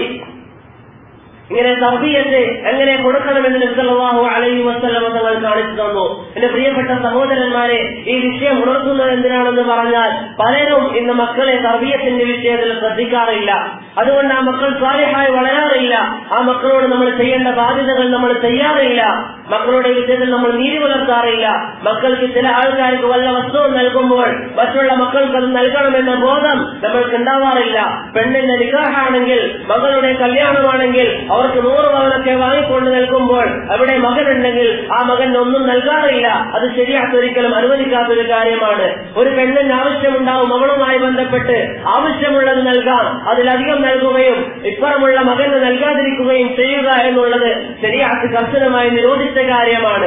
ഇങ്ങനെ തർബിയത്ത് എങ്ങനെ കൊടുക്കണമെന്ന് നബി സല്ലല്ലാഹു അലൈഹി വസല്ലം തങ്ങൾ കാണിച്ചു തന്നു. എന്റെ പ്രിയപ്പെട്ട സഹോദരന്മാരെ, ഈ വിഷയം ഉണർത്തുന്നത് എന്തിനാണെന്ന് പറഞ്ഞാൽ, പലരും ഇന്ന് മക്കളെ തർബിയത്തിന്റെ വിഷയത്തിൽ ശ്രദ്ധിക്കാറില്ല. അതുകൊണ്ട് ആ മക്കൾ സ്വാലിഹായി വളരാറില്ല. ആ മക്കളോട് നമ്മൾ ചെയ്യേണ്ട ബാധ്യതകൾ നമ്മൾ ചെയ്യാറില്ല. മക്കളുടെ വിഷയത്തിൽ നമ്മൾ നീതി പുലർത്താറില്ല. മക്കൾക്ക് ചില ആൾക്കാർക്ക് വല്ല വസ്തുവും നൽകുമ്പോൾ മറ്റുള്ള മക്കൾക്ക് അത് നൽകണമെന്ന ബോധം നമ്മൾക്ക് ഉണ്ടാവാറില്ല. പെണ്ണിന്റെ നിക്കാഹാണെങ്കിൽ, മകളുടെ കല്യാണമാണെങ്കിൽ അവർക്ക് നൂറ് പവനൊക്കെ വാങ്ങിക്കൊണ്ട് നൽകുമ്പോൾ അവിടെ മകനുണ്ടെങ്കിൽ ആ മകൻ ഒന്നും നൽകാറില്ല. അത് ശരിയാത്ത ഒരിക്കലും അനുവദിക്കാത്തൊരു കാര്യമാണ്. ഒരു പെണ്ണിന് ആവശ്യമുണ്ടാവും, മകളുമായി ബന്ധപ്പെട്ട് ആവശ്യമുള്ളത് നൽകാം, അതിലധികം നൽകുകയും ഇപ്പുറമുള്ള മകന് നൽകാതിരിക്കുകയും ചെയ്യുക എന്നുള്ളത് ശരിയാത്ത് കർശനമായി നിരോധിച്ച കാര്യമാണ്.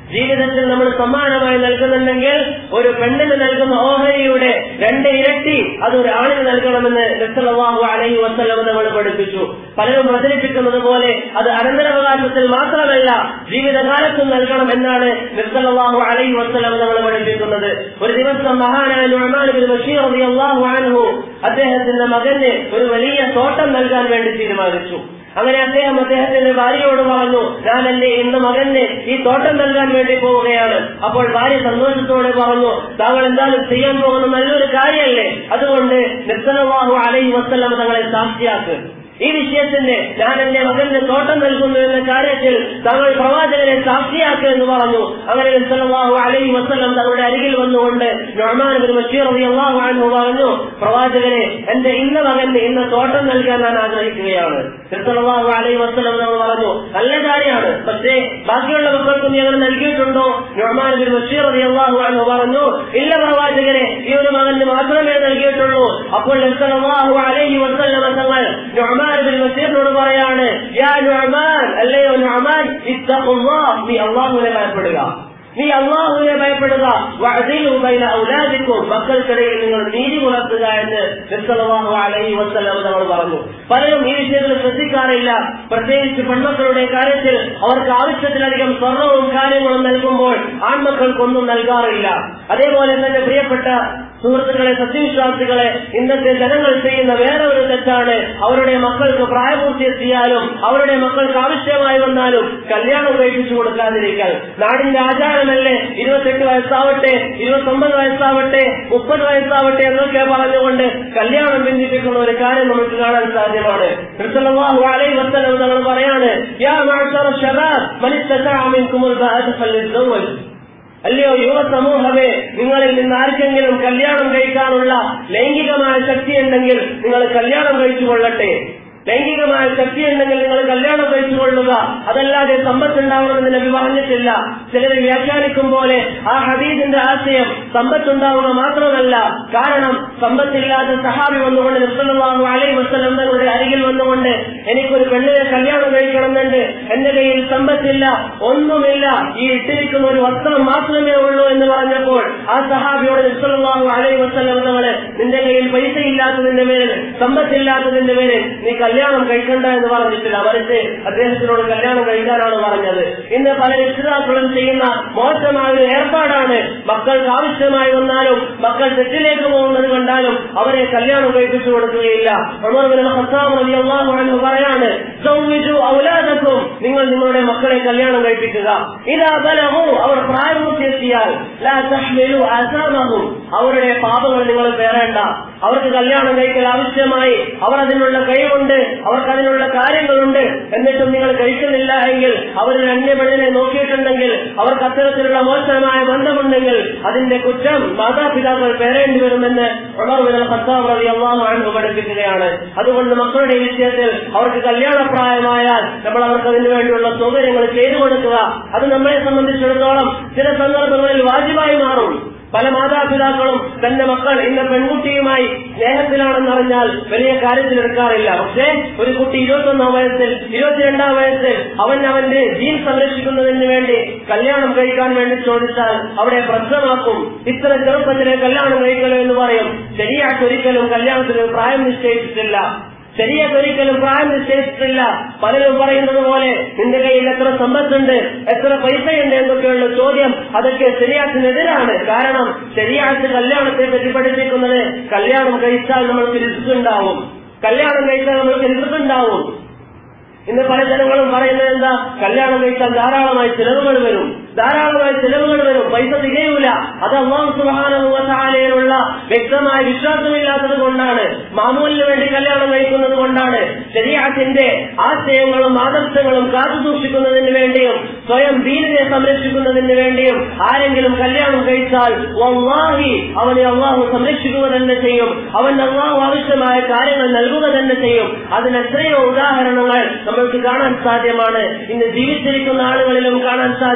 ജീവിതത്തിൽ നമ്മൾ സമ്മാനമായി നൽകുന്നുണ്ടെങ്കിൽ ഒരു പെണ്ണിന് നൽകുന്ന ഓഹരിയുടെ രണ്ട് ഇരട്ടി അത് ഒരു ആണിന് നൽകണമെന്ന് നബി സല്ലല്ലാഹു അലൈഹി വസല്ലം നമ്മൾ പഠിപ്പിച്ചു. പലരും പ്രചരിപ്പിക്കുന്നത് പോലെ അത് അനന്തരാവകാശത്തിൽ മാത്രമല്ല ജീവിതകാലത്തും നൽകണം എന്നാണ് നബി സല്ലല്ലാഹു അലൈഹി വസല്ലം നമ്മൾ പഠിപ്പിക്കുന്നത്. ഒരു ദിവസം മഹാനായ നുഅ്മാൻ ഇബ്നു ബശീർ റളിയല്ലാഹു അൻഹു അദ്ദേഹത്തിന്റെ മകന് ഒരു വലിയ തോട്ടം നൽകാൻ വേണ്ടി തീരുമാനിച്ചു. അങ്ങനെ അദ്ദേഹം അദ്ദേഹത്തിന്റെ ഭാര്യയോട് പറഞ്ഞു, ഞാൻ എന്റെ ഇന്ന് മകന് ഈ തോട്ടം നൽകാൻ വേണ്ടി പോവുകയാണ്. അപ്പോൾ ഭാര്യ സന്തോഷത്തോടെ പറഞ്ഞു, താങ്കൾ എന്തായാലും ചെയ്യാൻ പോകുന്ന നല്ലൊരു കാര്യമല്ലേ, അതുകൊണ്ട് നബി സല്ലല്ലാഹു അലൈഹി വസല്ലം തങ്ങളെ സാക്ഷിയാക്ക്. ഈ വിഷയത്തിന്റെ ഞാൻ എന്റെ മകന്റെ തോട്ടം നൽകുന്നു എന്ന കാര്യത്തിൽ താങ്കൾ പ്രവാചകനെ സാക്ഷിയാക്കുക എന്ന് പറഞ്ഞു. അങ്ങനെ നബി സല്ലല്ലാഹു അലൈഹി വസല്ലം തങ്ങളുടെ അരികിൽ വന്നുകൊണ്ട് നുഅ്മാൻ ഇബ്നു ബശീർ റളിയല്ലാഹു അൻഹു പറഞ്ഞു, പ്രവാചകനെ, എന്റെ ഇന്ന മകന് ഇന്ന് തോട്ടം നൽകാൻ ഞാൻ ആഗ്രഹിക്കുകയാണ്. നബി സല്ലല്ലാഹു അലൈഹി വസല്ലം തങ്ങൾ പറഞ്ഞു, നല്ല കാര്യമാണ്, പക്ഷേ ബാക്കിയുള്ള മക്കൾക്കും നീ അങ്ങനെ നൽകിയിട്ടുണ്ടോ? നുഅ്മാൻ ഇബ്നു ബശീർ റളിയല്ലാഹു അൻഹു പറഞ്ഞു, ഇല്ല പ്രവാചകനെ, ഈ ഒരു മകന് മാത്രമേ നൽകിയിട്ടുള്ളൂ. അപ്പോൾ നബി സല്ലല്ലാഹു അലൈഹി വസല്ലം തങ്ങൾ നുഅ്മാൻ ഇബ്നു ബശീറിനോട് പറയാണ്, യാ നുഅ്മാൻ, അല്ലയോ നുഅ്മാൻ, ഇത്തഖുല്ലാഹ്, നീ അല്ലാഹുവിനെ ഭയപ്പെടുക, നീ അല്ലാഹുവിനെ ഭയപ്പെടുക. വഅദിലു ബൈന ഔലാദിക്കും, മക്കൾക്കിടയിൽ നിങ്ങൾ നീതി പുലർത്തുക എന്ന് നബി സല്ലല്ലാഹു അലൈഹി വസല്ലം തങ്ങൾ പറഞ്ഞു. പലരും ഈ വിഷയത്തിൽ ശ്രദ്ധിക്കാറില്ല. പ്രത്യേകിച്ച് പെൺമക്കളുടെ കാര്യത്തിൽ അവർക്ക് ആവശ്യത്തിലധികം സ്വർണവും കാര്യങ്ങളും നൽകുമ്പോൾ ആൺമക്കൾക്കൊന്നും നൽകാറില്ല. അതേപോലെ തന്നെ പ്രിയപ്പെട്ട സുഹൃത്തുക്കളെ, സത്യവിശ്വാസികളെ, ഇന്നത്തെ ജനങ്ങൾ ചെയ്യുന്ന വേറെ ഒരു തെറ്റാണ് അവരുടെ മക്കൾക്ക് പ്രായപൂർത്തിയെത്തിയാലും അവരുടെ മക്കൾക്ക് ആവശ്യമായി വന്നാലും കല്യാണം കഴിപ്പിച്ചു കൊടുക്കാതിരിക്കൽ. നാടിന്റെ ആചാരമല്ലേ, ഇരുപത്തെട്ട് വയസ്സാവട്ടെ, ഇരുപത്തി ഒമ്പത് വയസ്സാവട്ടെ, മുപ്പത് വയസ്സാവട്ടെ എന്നൊക്കെ പറഞ്ഞുകൊണ്ട് കല്യാണം ബന്ധിപ്പിക്കുന്ന ഒരു കാര്യം നമുക്ക് കാണാൻ സാധ്യമാണ്. നബി സല്ലല്ലാഹു അലൈഹി വസല്ലം തങ്ങൾ പറയാണ്, യാ മഅ്ശറ ശബാബ് മൻ ഇസ്തതഅ മിൻകുമുൽ ബഅത ഫല്യതസവ്വജ്, അല്ലയോ യുവ സമൂഹമേ, നിങ്ങളിൽ നിന്ന് ആർക്കെങ്കിലും കല്യാണം കഴിക്കാനുള്ള ലൈംഗികമായ ശക്തി ഉണ്ടെങ്കിൽ നിങ്ങൾ കല്യാണം കഴിച്ചു കൊള്ളട്ടെ. ലൈംഗികമായ ശക്തി ഉണ്ടെങ്കിൽ നിങ്ങൾ കല്യാണം കഴിച്ചുകൊള്ളുക, അതല്ലാതെ സമ്പത്തുണ്ടാവണമെന്ന് നബി പറഞ്ഞിട്ടില്ല. ചിലർ വ്യാഖ്യാനിക്കും പോലെ ആ ഹദീസിന്റെ ആശയം സമ്പത്തുണ്ടാവുക മാത്രമല്ല. കാരണം സമ്പത്തില്ലാത്ത സഹാബി വന്നുകൊണ്ട് നബി സല്ലല്ലാഹു അലൈഹി വസല്ലം തങ്ങളുടെ അരികിൽ വന്നുകൊണ്ട്, എനിക്കൊരു പെണ്ണിനെ കല്യാണം കഴിക്കണമെന്നുണ്ട്, എന്റെ കയ്യിൽ സമ്പത്തില്ല, ഒന്നുമില്ല, ഈ ഇട്ടിരിക്കുന്ന ഒരു വസ്ത്രം മാത്രമേ ഉള്ളൂ എന്ന് പറഞ്ഞപ്പോൾ ആ സഹാബിയോട് നബി സല്ലല്ലാഹു അലൈഹി വസല്ലം തങ്ങളെ, നിന്റെ കയ്യിൽ പൈസ ഇല്ലാത്തതിന്റെ പേരിൽ, സമ്പത്തില്ലാത്തതിന്റെ പേരിൽ നീ കല്യാണം കഴിക്കണ്ട എന്ന് പറഞ്ഞിട്ടില്ല, മറിച്ച് അദ്ദേഹത്തിനോട് കല്യാണം കഴിക്കാനാണ് പറഞ്ഞത്. ഇന്ന് പല രക്ഷിതാക്കളും ചെയ്യുന്ന മോശമായ ഒരു ഏർപ്പാടാണ്, മക്കൾക്ക് ആവശ്യമായി വന്നാലും മക്കൾ തെറ്റിലേക്ക് പോകുന്നത് കണ്ടാലും അവരെ കല്യാണം കഴിപ്പിച്ചു കൊടുക്കുകയില്ല. ഉമർ ഇബ്നു ഖത്താബ് റളിയല്ലാഹു അൻഹു പറയാണ്, സൗവിജു ഔലാദക്കും, നിങ്ങൾ നിങ്ങളുടെ മക്കളെ കല്യാണം കഴിപ്പിക്കുക. ഇദാ ബലഗു, അവർ പ്രായപൂർത്തിയെത്തിയാൽ, ലാ തഹ്മിലു ആസാമഹും, അവരുടെ പാപങ്ങൾ നിങ്ങൾ പേറേണ്ട. അവർക്ക് കല്യാണം കഴിക്കൽ ആവശ്യമായി, അവർ അതിനുള്ള കഴിവുണ്ട്, അവർക്ക് അതിനുള്ള കാര്യങ്ങളുണ്ട്, എന്നിട്ടും നിങ്ങൾ കഴിക്കുന്നില്ല എങ്കിൽ, അവരിൽ അന്യപെണ്ണിനെ നോക്കിയിട്ടുണ്ടെങ്കിൽ, അവർക്ക് അത്തരത്തിലുള്ള മോശമായ ബന്ധമുണ്ടെങ്കിൽ അതിന്റെ കുറ്റം മാതാപിതാക്കൾ പേരേണ്ടി വരുമെന്ന് ഉമർ ഇബ്നു ഖത്താബ് റളിയല്ലാഹു അൻഹു പഠിപ്പിക്കുകയാണ്. അതുകൊണ്ട് മക്കളുടെ വിഷയത്തിൽ അവർക്ക് കല്യാണപ്രായമായാൽ നമ്മൾ അവർക്ക് അതിനു വേണ്ടിയുള്ള സൗകര്യങ്ങൾ ചെയ്തു കൊടുക്കുക. അത് നമ്മളെ സംബന്ധിച്ചിടത്തോളം ചില സന്ദർഭങ്ങളിൽ വാജിബായി മാറും. പല മാതാപിതാക്കളും തന്റെ മക്കൾ ഇന്ന പെൺകുട്ടിയുമായി സ്നേഹത്തിലാണെന്നറിഞ്ഞാൽ വലിയ കാര്യത്തിലെടുക്കാറില്ല. പക്ഷേ ഒരു കുട്ടി ഇരുപത്തൊന്നാം വയസ്സിൽ, ഇരുപത്തിരണ്ടാം വയസ്സിൽ അവൻ അവന്റെ ജീൻ സംരക്ഷിക്കുന്നതിന് വേണ്ടി കല്യാണം കഴിക്കാൻ വേണ്ടി ചോദിച്ചാൽ അവിടെ പ്രശ്നമാക്കും. ഇത്ര ചെറുപ്പത്തിലെ കല്യാണം കഴിക്കലോ എന്ന് പറയും. ശരിയായിട്ട് ഒരിക്കലും കല്യാണത്തിന് പ്രായം നിശ്ചയിച്ചിട്ടില്ല, ശരിയായിട്ടൊരിക്കലും പ്രായം നിശ്ചയിച്ചിട്ടില്ല. പലരും പറയുന്നത് പോലെ നിന്റെ കയ്യിൽ എത്ര സമ്പത്തുണ്ട്, എത്ര പൈസയുണ്ട് എന്നൊക്കെയുള്ള ചോദ്യം, അതൊക്കെ ശരിയാത്തിനെതിരാണ്. കാരണം ശരിയാത്ത് കല്യാണത്തെ പറ്റി പഠിപ്പിക്കുന്നത് കല്യാണം കഴിച്ചാൽ നമ്മൾക്ക് റിസ്ക് ഉണ്ടാവും, കല്യാണം കഴിച്ചാൽ നമ്മൾക്ക് റിസ്ക് ഉണ്ടാവും. ഇന്ന് പല ജനങ്ങളും പറയുന്നത് എന്താ, കല്യാണം കഴിച്ചാൽ ധാരാളമായി ചിലവുകൾ വരും, ധാരാളമായി ചിലവുകൾ വരും, പൈസ തികയൂല. അത് അല്ലാഹു സുബ്ഹാനഹു വ തആലയിലുള്ള വ്യക്തമായ വിശ്വാസമില്ലാത്തത് കൊണ്ടാണ്, മാമൂലിന് വേണ്ടി കല്യാണം കഴിക്കുന്നത് കൊണ്ടാണ്. ശരീഅത്തിന്റെ ആശയങ്ങളും ആദർശങ്ങളും കാത്തു സൂക്ഷിക്കുന്നതിന് വേണ്ടിയും സ്വയം ദീനിനെ സംരക്ഷിക്കുന്നതിന് വേണ്ടിയും ആരെങ്കിലും കല്യാണം കഴിച്ചാൽ വല്ലാഹി അവനെ അല്ലാഹു സംരക്ഷിക്കുക തന്നെ ചെയ്യും, അവൻ അല്ലാഹു ആവശ്യമായ കാര്യങ്ങൾ നൽകുക തന്നെ ചെയ്യും. അതിന് എത്രയോ ഉദാഹരണങ്ങൾ നമ്മൾക്ക് കാണാൻ സാധ്യമാണ്, ഇന്ന് ജീവിച്ചിരിക്കുന്ന ആളുകളിലും കാണാൻ സാധ്യമാണ്.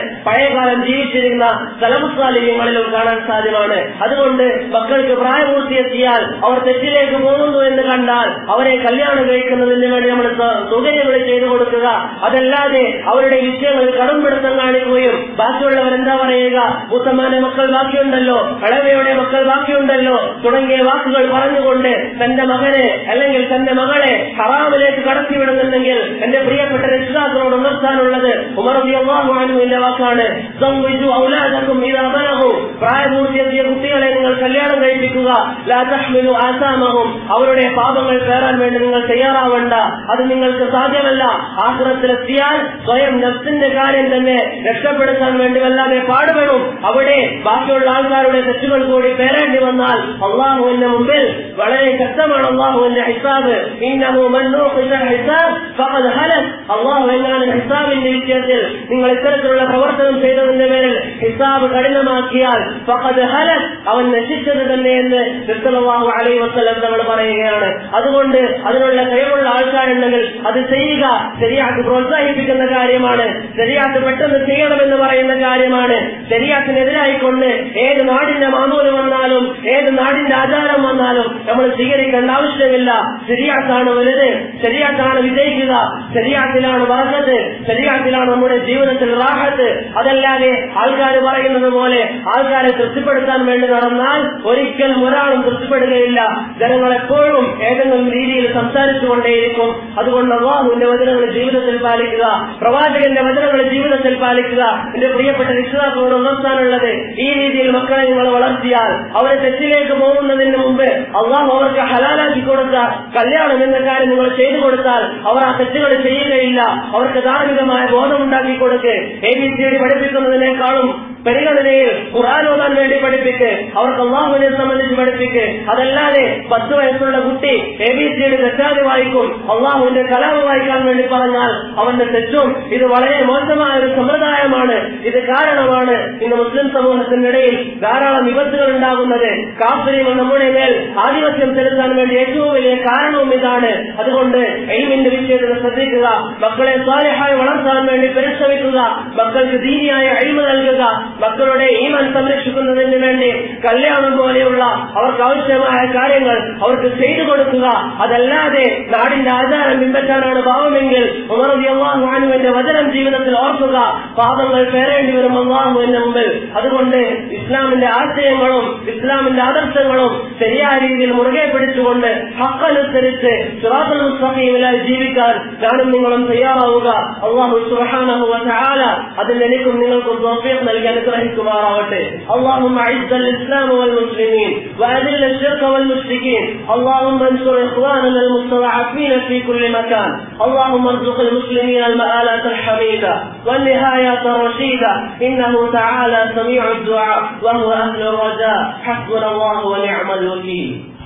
പഴയകാലം ജീവിച്ചിരുന്ന സലഫുസ്വാലിഹ്യങ്ങളിലും കാണാൻ സാധ്യമാണ്. അതുകൊണ്ട് മക്കൾക്ക് പ്രായപൂർത്തിയെത്തിയാൽ അവർ തെറ്റിലേക്ക് പോകുന്നു എന്ന് കണ്ടാൽ അവരെ കല്യാണം കഴിക്കുന്നതിന് വേണ്ടി നമ്മൾ സൗകര്യങ്ങൾ ചെയ്തു കൊടുക്കുക. അതല്ലാതെ അവരുടെ വിഷയങ്ങളിൽ കടംപിടുത്തം കാണിക്കുകയും ബാക്കിയുള്ളവർ എന്താ പറയുക, മുത്തമ്മാന്റെ മക്കൾ ബാക്കിയുണ്ടല്ലോ, ഇളവയുടെ മക്കൾ ബാക്കിയുണ്ടല്ലോ തുടങ്ങിയ വാക്കുകൾ പറഞ്ഞുകൊണ്ട് തന്റെ മകനെ അല്ലെങ്കിൽ തന്റെ മകളെ ഹറാമിലേക്ക് കടത്തിവിടുന്നുണ്ടെങ്കിൽ എന്റെ പ്രിയപ്പെട്ട രക്ഷിതാക്കളോട് ഉണർത്താനുള്ളത് ഉമർ റളിയല്ലാഹു അൻഹുവിന്റെ വാക്കാണ്, പ്രായപൂർത്തിയെത്തിയ കുട്ടികളെ നിങ്ങൾ കല്യാണം കഴിപ്പിക്കുക, ലാ തഹ്മിലു ആസാമഹും, അവരുടെ പാപങ്ങൾ പേറാൻ വേണ്ടി നിങ്ങൾ തയ്യാറാവണ്ട, അത് നിങ്ങൾക്ക് സാധ്യമല്ല. ആഖിറത്തിലെത്തിയാൽ സ്വയം നഫ്സിന്റെ കാര്യം തന്നെ രക്ഷപ്പെടുത്താൻ വേണ്ടി വല്ലാതെ പാടുപെടും. അവിടെ ബാക്കിയുള്ള ആൾക്കാരുടെ തെറ്റുകൾ കൂടി പേരേണ്ടി വന്നാൽ അള്ളാഹുവിന്റെ മുമ്പിൽ വളരെ ശക്തമാണ് അള്ളാഹുവിന്റെ ഹിസാബ്. ഇന്നഹു മൻ നൂഖിശ ഹിസാബ് ഫഖദ് ഹലക്. അള്ളാഹു എങ്ങാണ് ഹിസാബിന്റെ വിഷയത്തിൽ നിങ്ങൾ ഇത്തരത്തിലുള്ള പ്രവർത്തനം ചെയ്തതിന്റെ പേരിൽ ഹിസാബ് കഠിനമാക്കിയാൽ ഫഖദ് ഹലക്, അവൻ നശിച്ചത് തന്നെ എന്ന് സല്ലല്ലാഹു അലൈഹി വസല്ലം തങ്ങൾ പറയുകയാണ്. അതുകൊണ്ട് അതിനുള്ള കഴിവുള്ള ആൾക്കാരുണ്ടെങ്കിൽ അത് ചെയ്യുക. ശരീഅത്ത് പ്രോത്സാഹിപ്പിക്കുന്ന കാര്യമാണ്, ശരീഅത്ത് പെട്ടെന്ന് ചെയ്യണമെന്ന് പറയുന്ന കാര്യമാണ്. ശരീഅത്തിനെതിരായിക്കൊണ്ട് ഏത് നാടിന്റെ മാമൂല് വന്നാലും ഏത് നാടിന്റെ ആചാരം വന്നാലും നമ്മൾ സ്വീകരിക്കേണ്ട ആവശ്യമില്ല. ശരീഅത്താണ് വലുത്, ശരീഅത്താണ് വിജയിക്കുക, ശരീഅത്തിലാണ് ബറക്കത്ത്, ശരീഅത്തിലാണ് നമ്മുടെ ജീവിതത്തിൽ റാഹത്ത്. അതല്ലാതെ ആൾക്കാർ പറയുന്നത് പോലെ ആൾക്കാരെ തൃപ്തിപ്പെടുത്താൻ വേണ്ടി നടന്നാൽ ഒരിക്കലും ഒരാളും തൃപ്തിപ്പെടുകയില്ല. ജനങ്ങൾ എപ്പോഴും ഏതെങ്കിലും രീതിയിൽ സംസാരിച്ചുകൊണ്ടേയിരിക്കും. അതുകൊണ്ട് അല്ലാഹുവിന്റെ വചനങ്ങൾ ജീവിതത്തിൽ പാലിക്കുക, പ്രവാചകന്റെ വചനങ്ങൾ ജീവിതത്തിൽ പാലിക്കുക. എന്റെ പ്രിയപ്പെട്ട രക്ഷിതാക്കളോട് ഉണർത്താനുള്ളത്, ഈ രീതിയിൽ മക്കളെ നിങ്ങൾ വളർത്തിയാൽ അവരെ തെറ്റിലേക്ക് പോകുന്നതിന് മുമ്പ് അള്ളാഹു അവർക്ക് ഹലാലാക്കി കൊടുത്ത കല്യാണം എന്ന കാര്യം നിങ്ങൾ ചെയ്തു കൊടുത്താൽ അവർ ആ തെറ്റുകൾ ചെയ്യുകയില്ല. അവർക്ക് ധാർമ്മികമായ ബോധമുണ്ടാക്കി കൊടുക്ക്. എ ബി സി ഡി പഠിപ്പിക്കുന്നതിനേക്കാളും പരിഗണനയിൽ ഖുർആൻ ഓതാൻ വേണ്ടി പഠിപ്പിക്ക്, അവർക്ക് അള്ളാഹുവിനെ സംബന്ധിച്ച് പഠിപ്പിക്ക്. അതല്ലാതെ പത്ത് വയസ്സുള്ള കുട്ടി എ ബി സി ഡി തെറ്റാതെ വായിക്കും, അള്ളാഹുവിന്റെ കലാമ് വായിക്കാൻ വേണ്ടി പറഞ്ഞാൽ അവന്റെ തെറ്റും. ഇത് വളരെ മോശമായ ഒരു സമ്പ്രദായമാണ്. ഇത് കാരണമാണ് ഇന്ന് മുസ്ലിം സമൂഹത്തിന്റെ ഇടയിൽ ധാരാളം വിപത്തുകൾ ഉണ്ടാകുന്നത്. കാഫിറുകൾ നമ്മുടെ മേൽ ആധിപത്യം ചെലുത്താൻ വേണ്ടി ഏറ്റവും വലിയ കാരണവും ഇതാണ്. അതുകൊണ്ട് ഇൽമിന്റെ വിഷയത്തിൽ ശ്രദ്ധിക്കുക, മക്കളെ സാലിഹായി വളർത്താൻ വേണ്ടി പരിശ്രമിക്കുക, മക്കൾക്ക് ദീനിയായ ഇൽമ് നൽകുക, മക്കളുടെ ഈമാൻ സംരക്ഷിക്കുന്നതിന് വേണ്ടി കല്യാണം പോലെയുള്ള അവർക്ക് ആവശ്യമായ കാര്യങ്ങൾ അവർക്ക് ചെയ്തു കൊടുക്കുക. അതല്ലാതെ നാടിന്റെ ആചാരം പിൻപറ്റാനാണ് പാവമെങ്കിൽ ഉമർ റളിയല്ലാഹു അൻഹുവിന്റെ വചനം ജീവിതത്തിൽ ഓർക്കുക, പാപങ്ങൾ പേരേണ്ടി വരും അല്ലാഹുവിന്റെ മുമ്പിൽ. അതുകൊണ്ട് ഇസ്ലാമിന്റെ ആശയങ്ങളും ഇസ്ലാമിന്റെ ആദർശങ്ങളും ശരിയായ രീതിയിൽ മുറുകെ പിടിച്ചുകൊണ്ട് ഹഖനുസരിച്ച് സിറാത്തുൽ മുസ്തഖീമിലായി ജീവിക്കാൻ ഞാനും നിങ്ങളും തയ്യാറാവുക. അല്ലാഹു സുബ്ഹാനഹു വ തആല അതിൽ എനിക്കും നിങ്ങൾക്കും തൗഫീഖ് നൽകി അനുഗ്രഹിക്കുമാറാവട്ടെ. اللهم اعز الاسلام والمسلمين واذل الشرك والمشركين. اللهم انصر اخواننا المستضعفين في كل مكان. اللهم ارزق المسلمين المآلات الحميدة والنهايات الرشيدة. انه تعالى سميع الدعاء وهو اهل الرجاء. حسبنا الله ونعم الوكيل.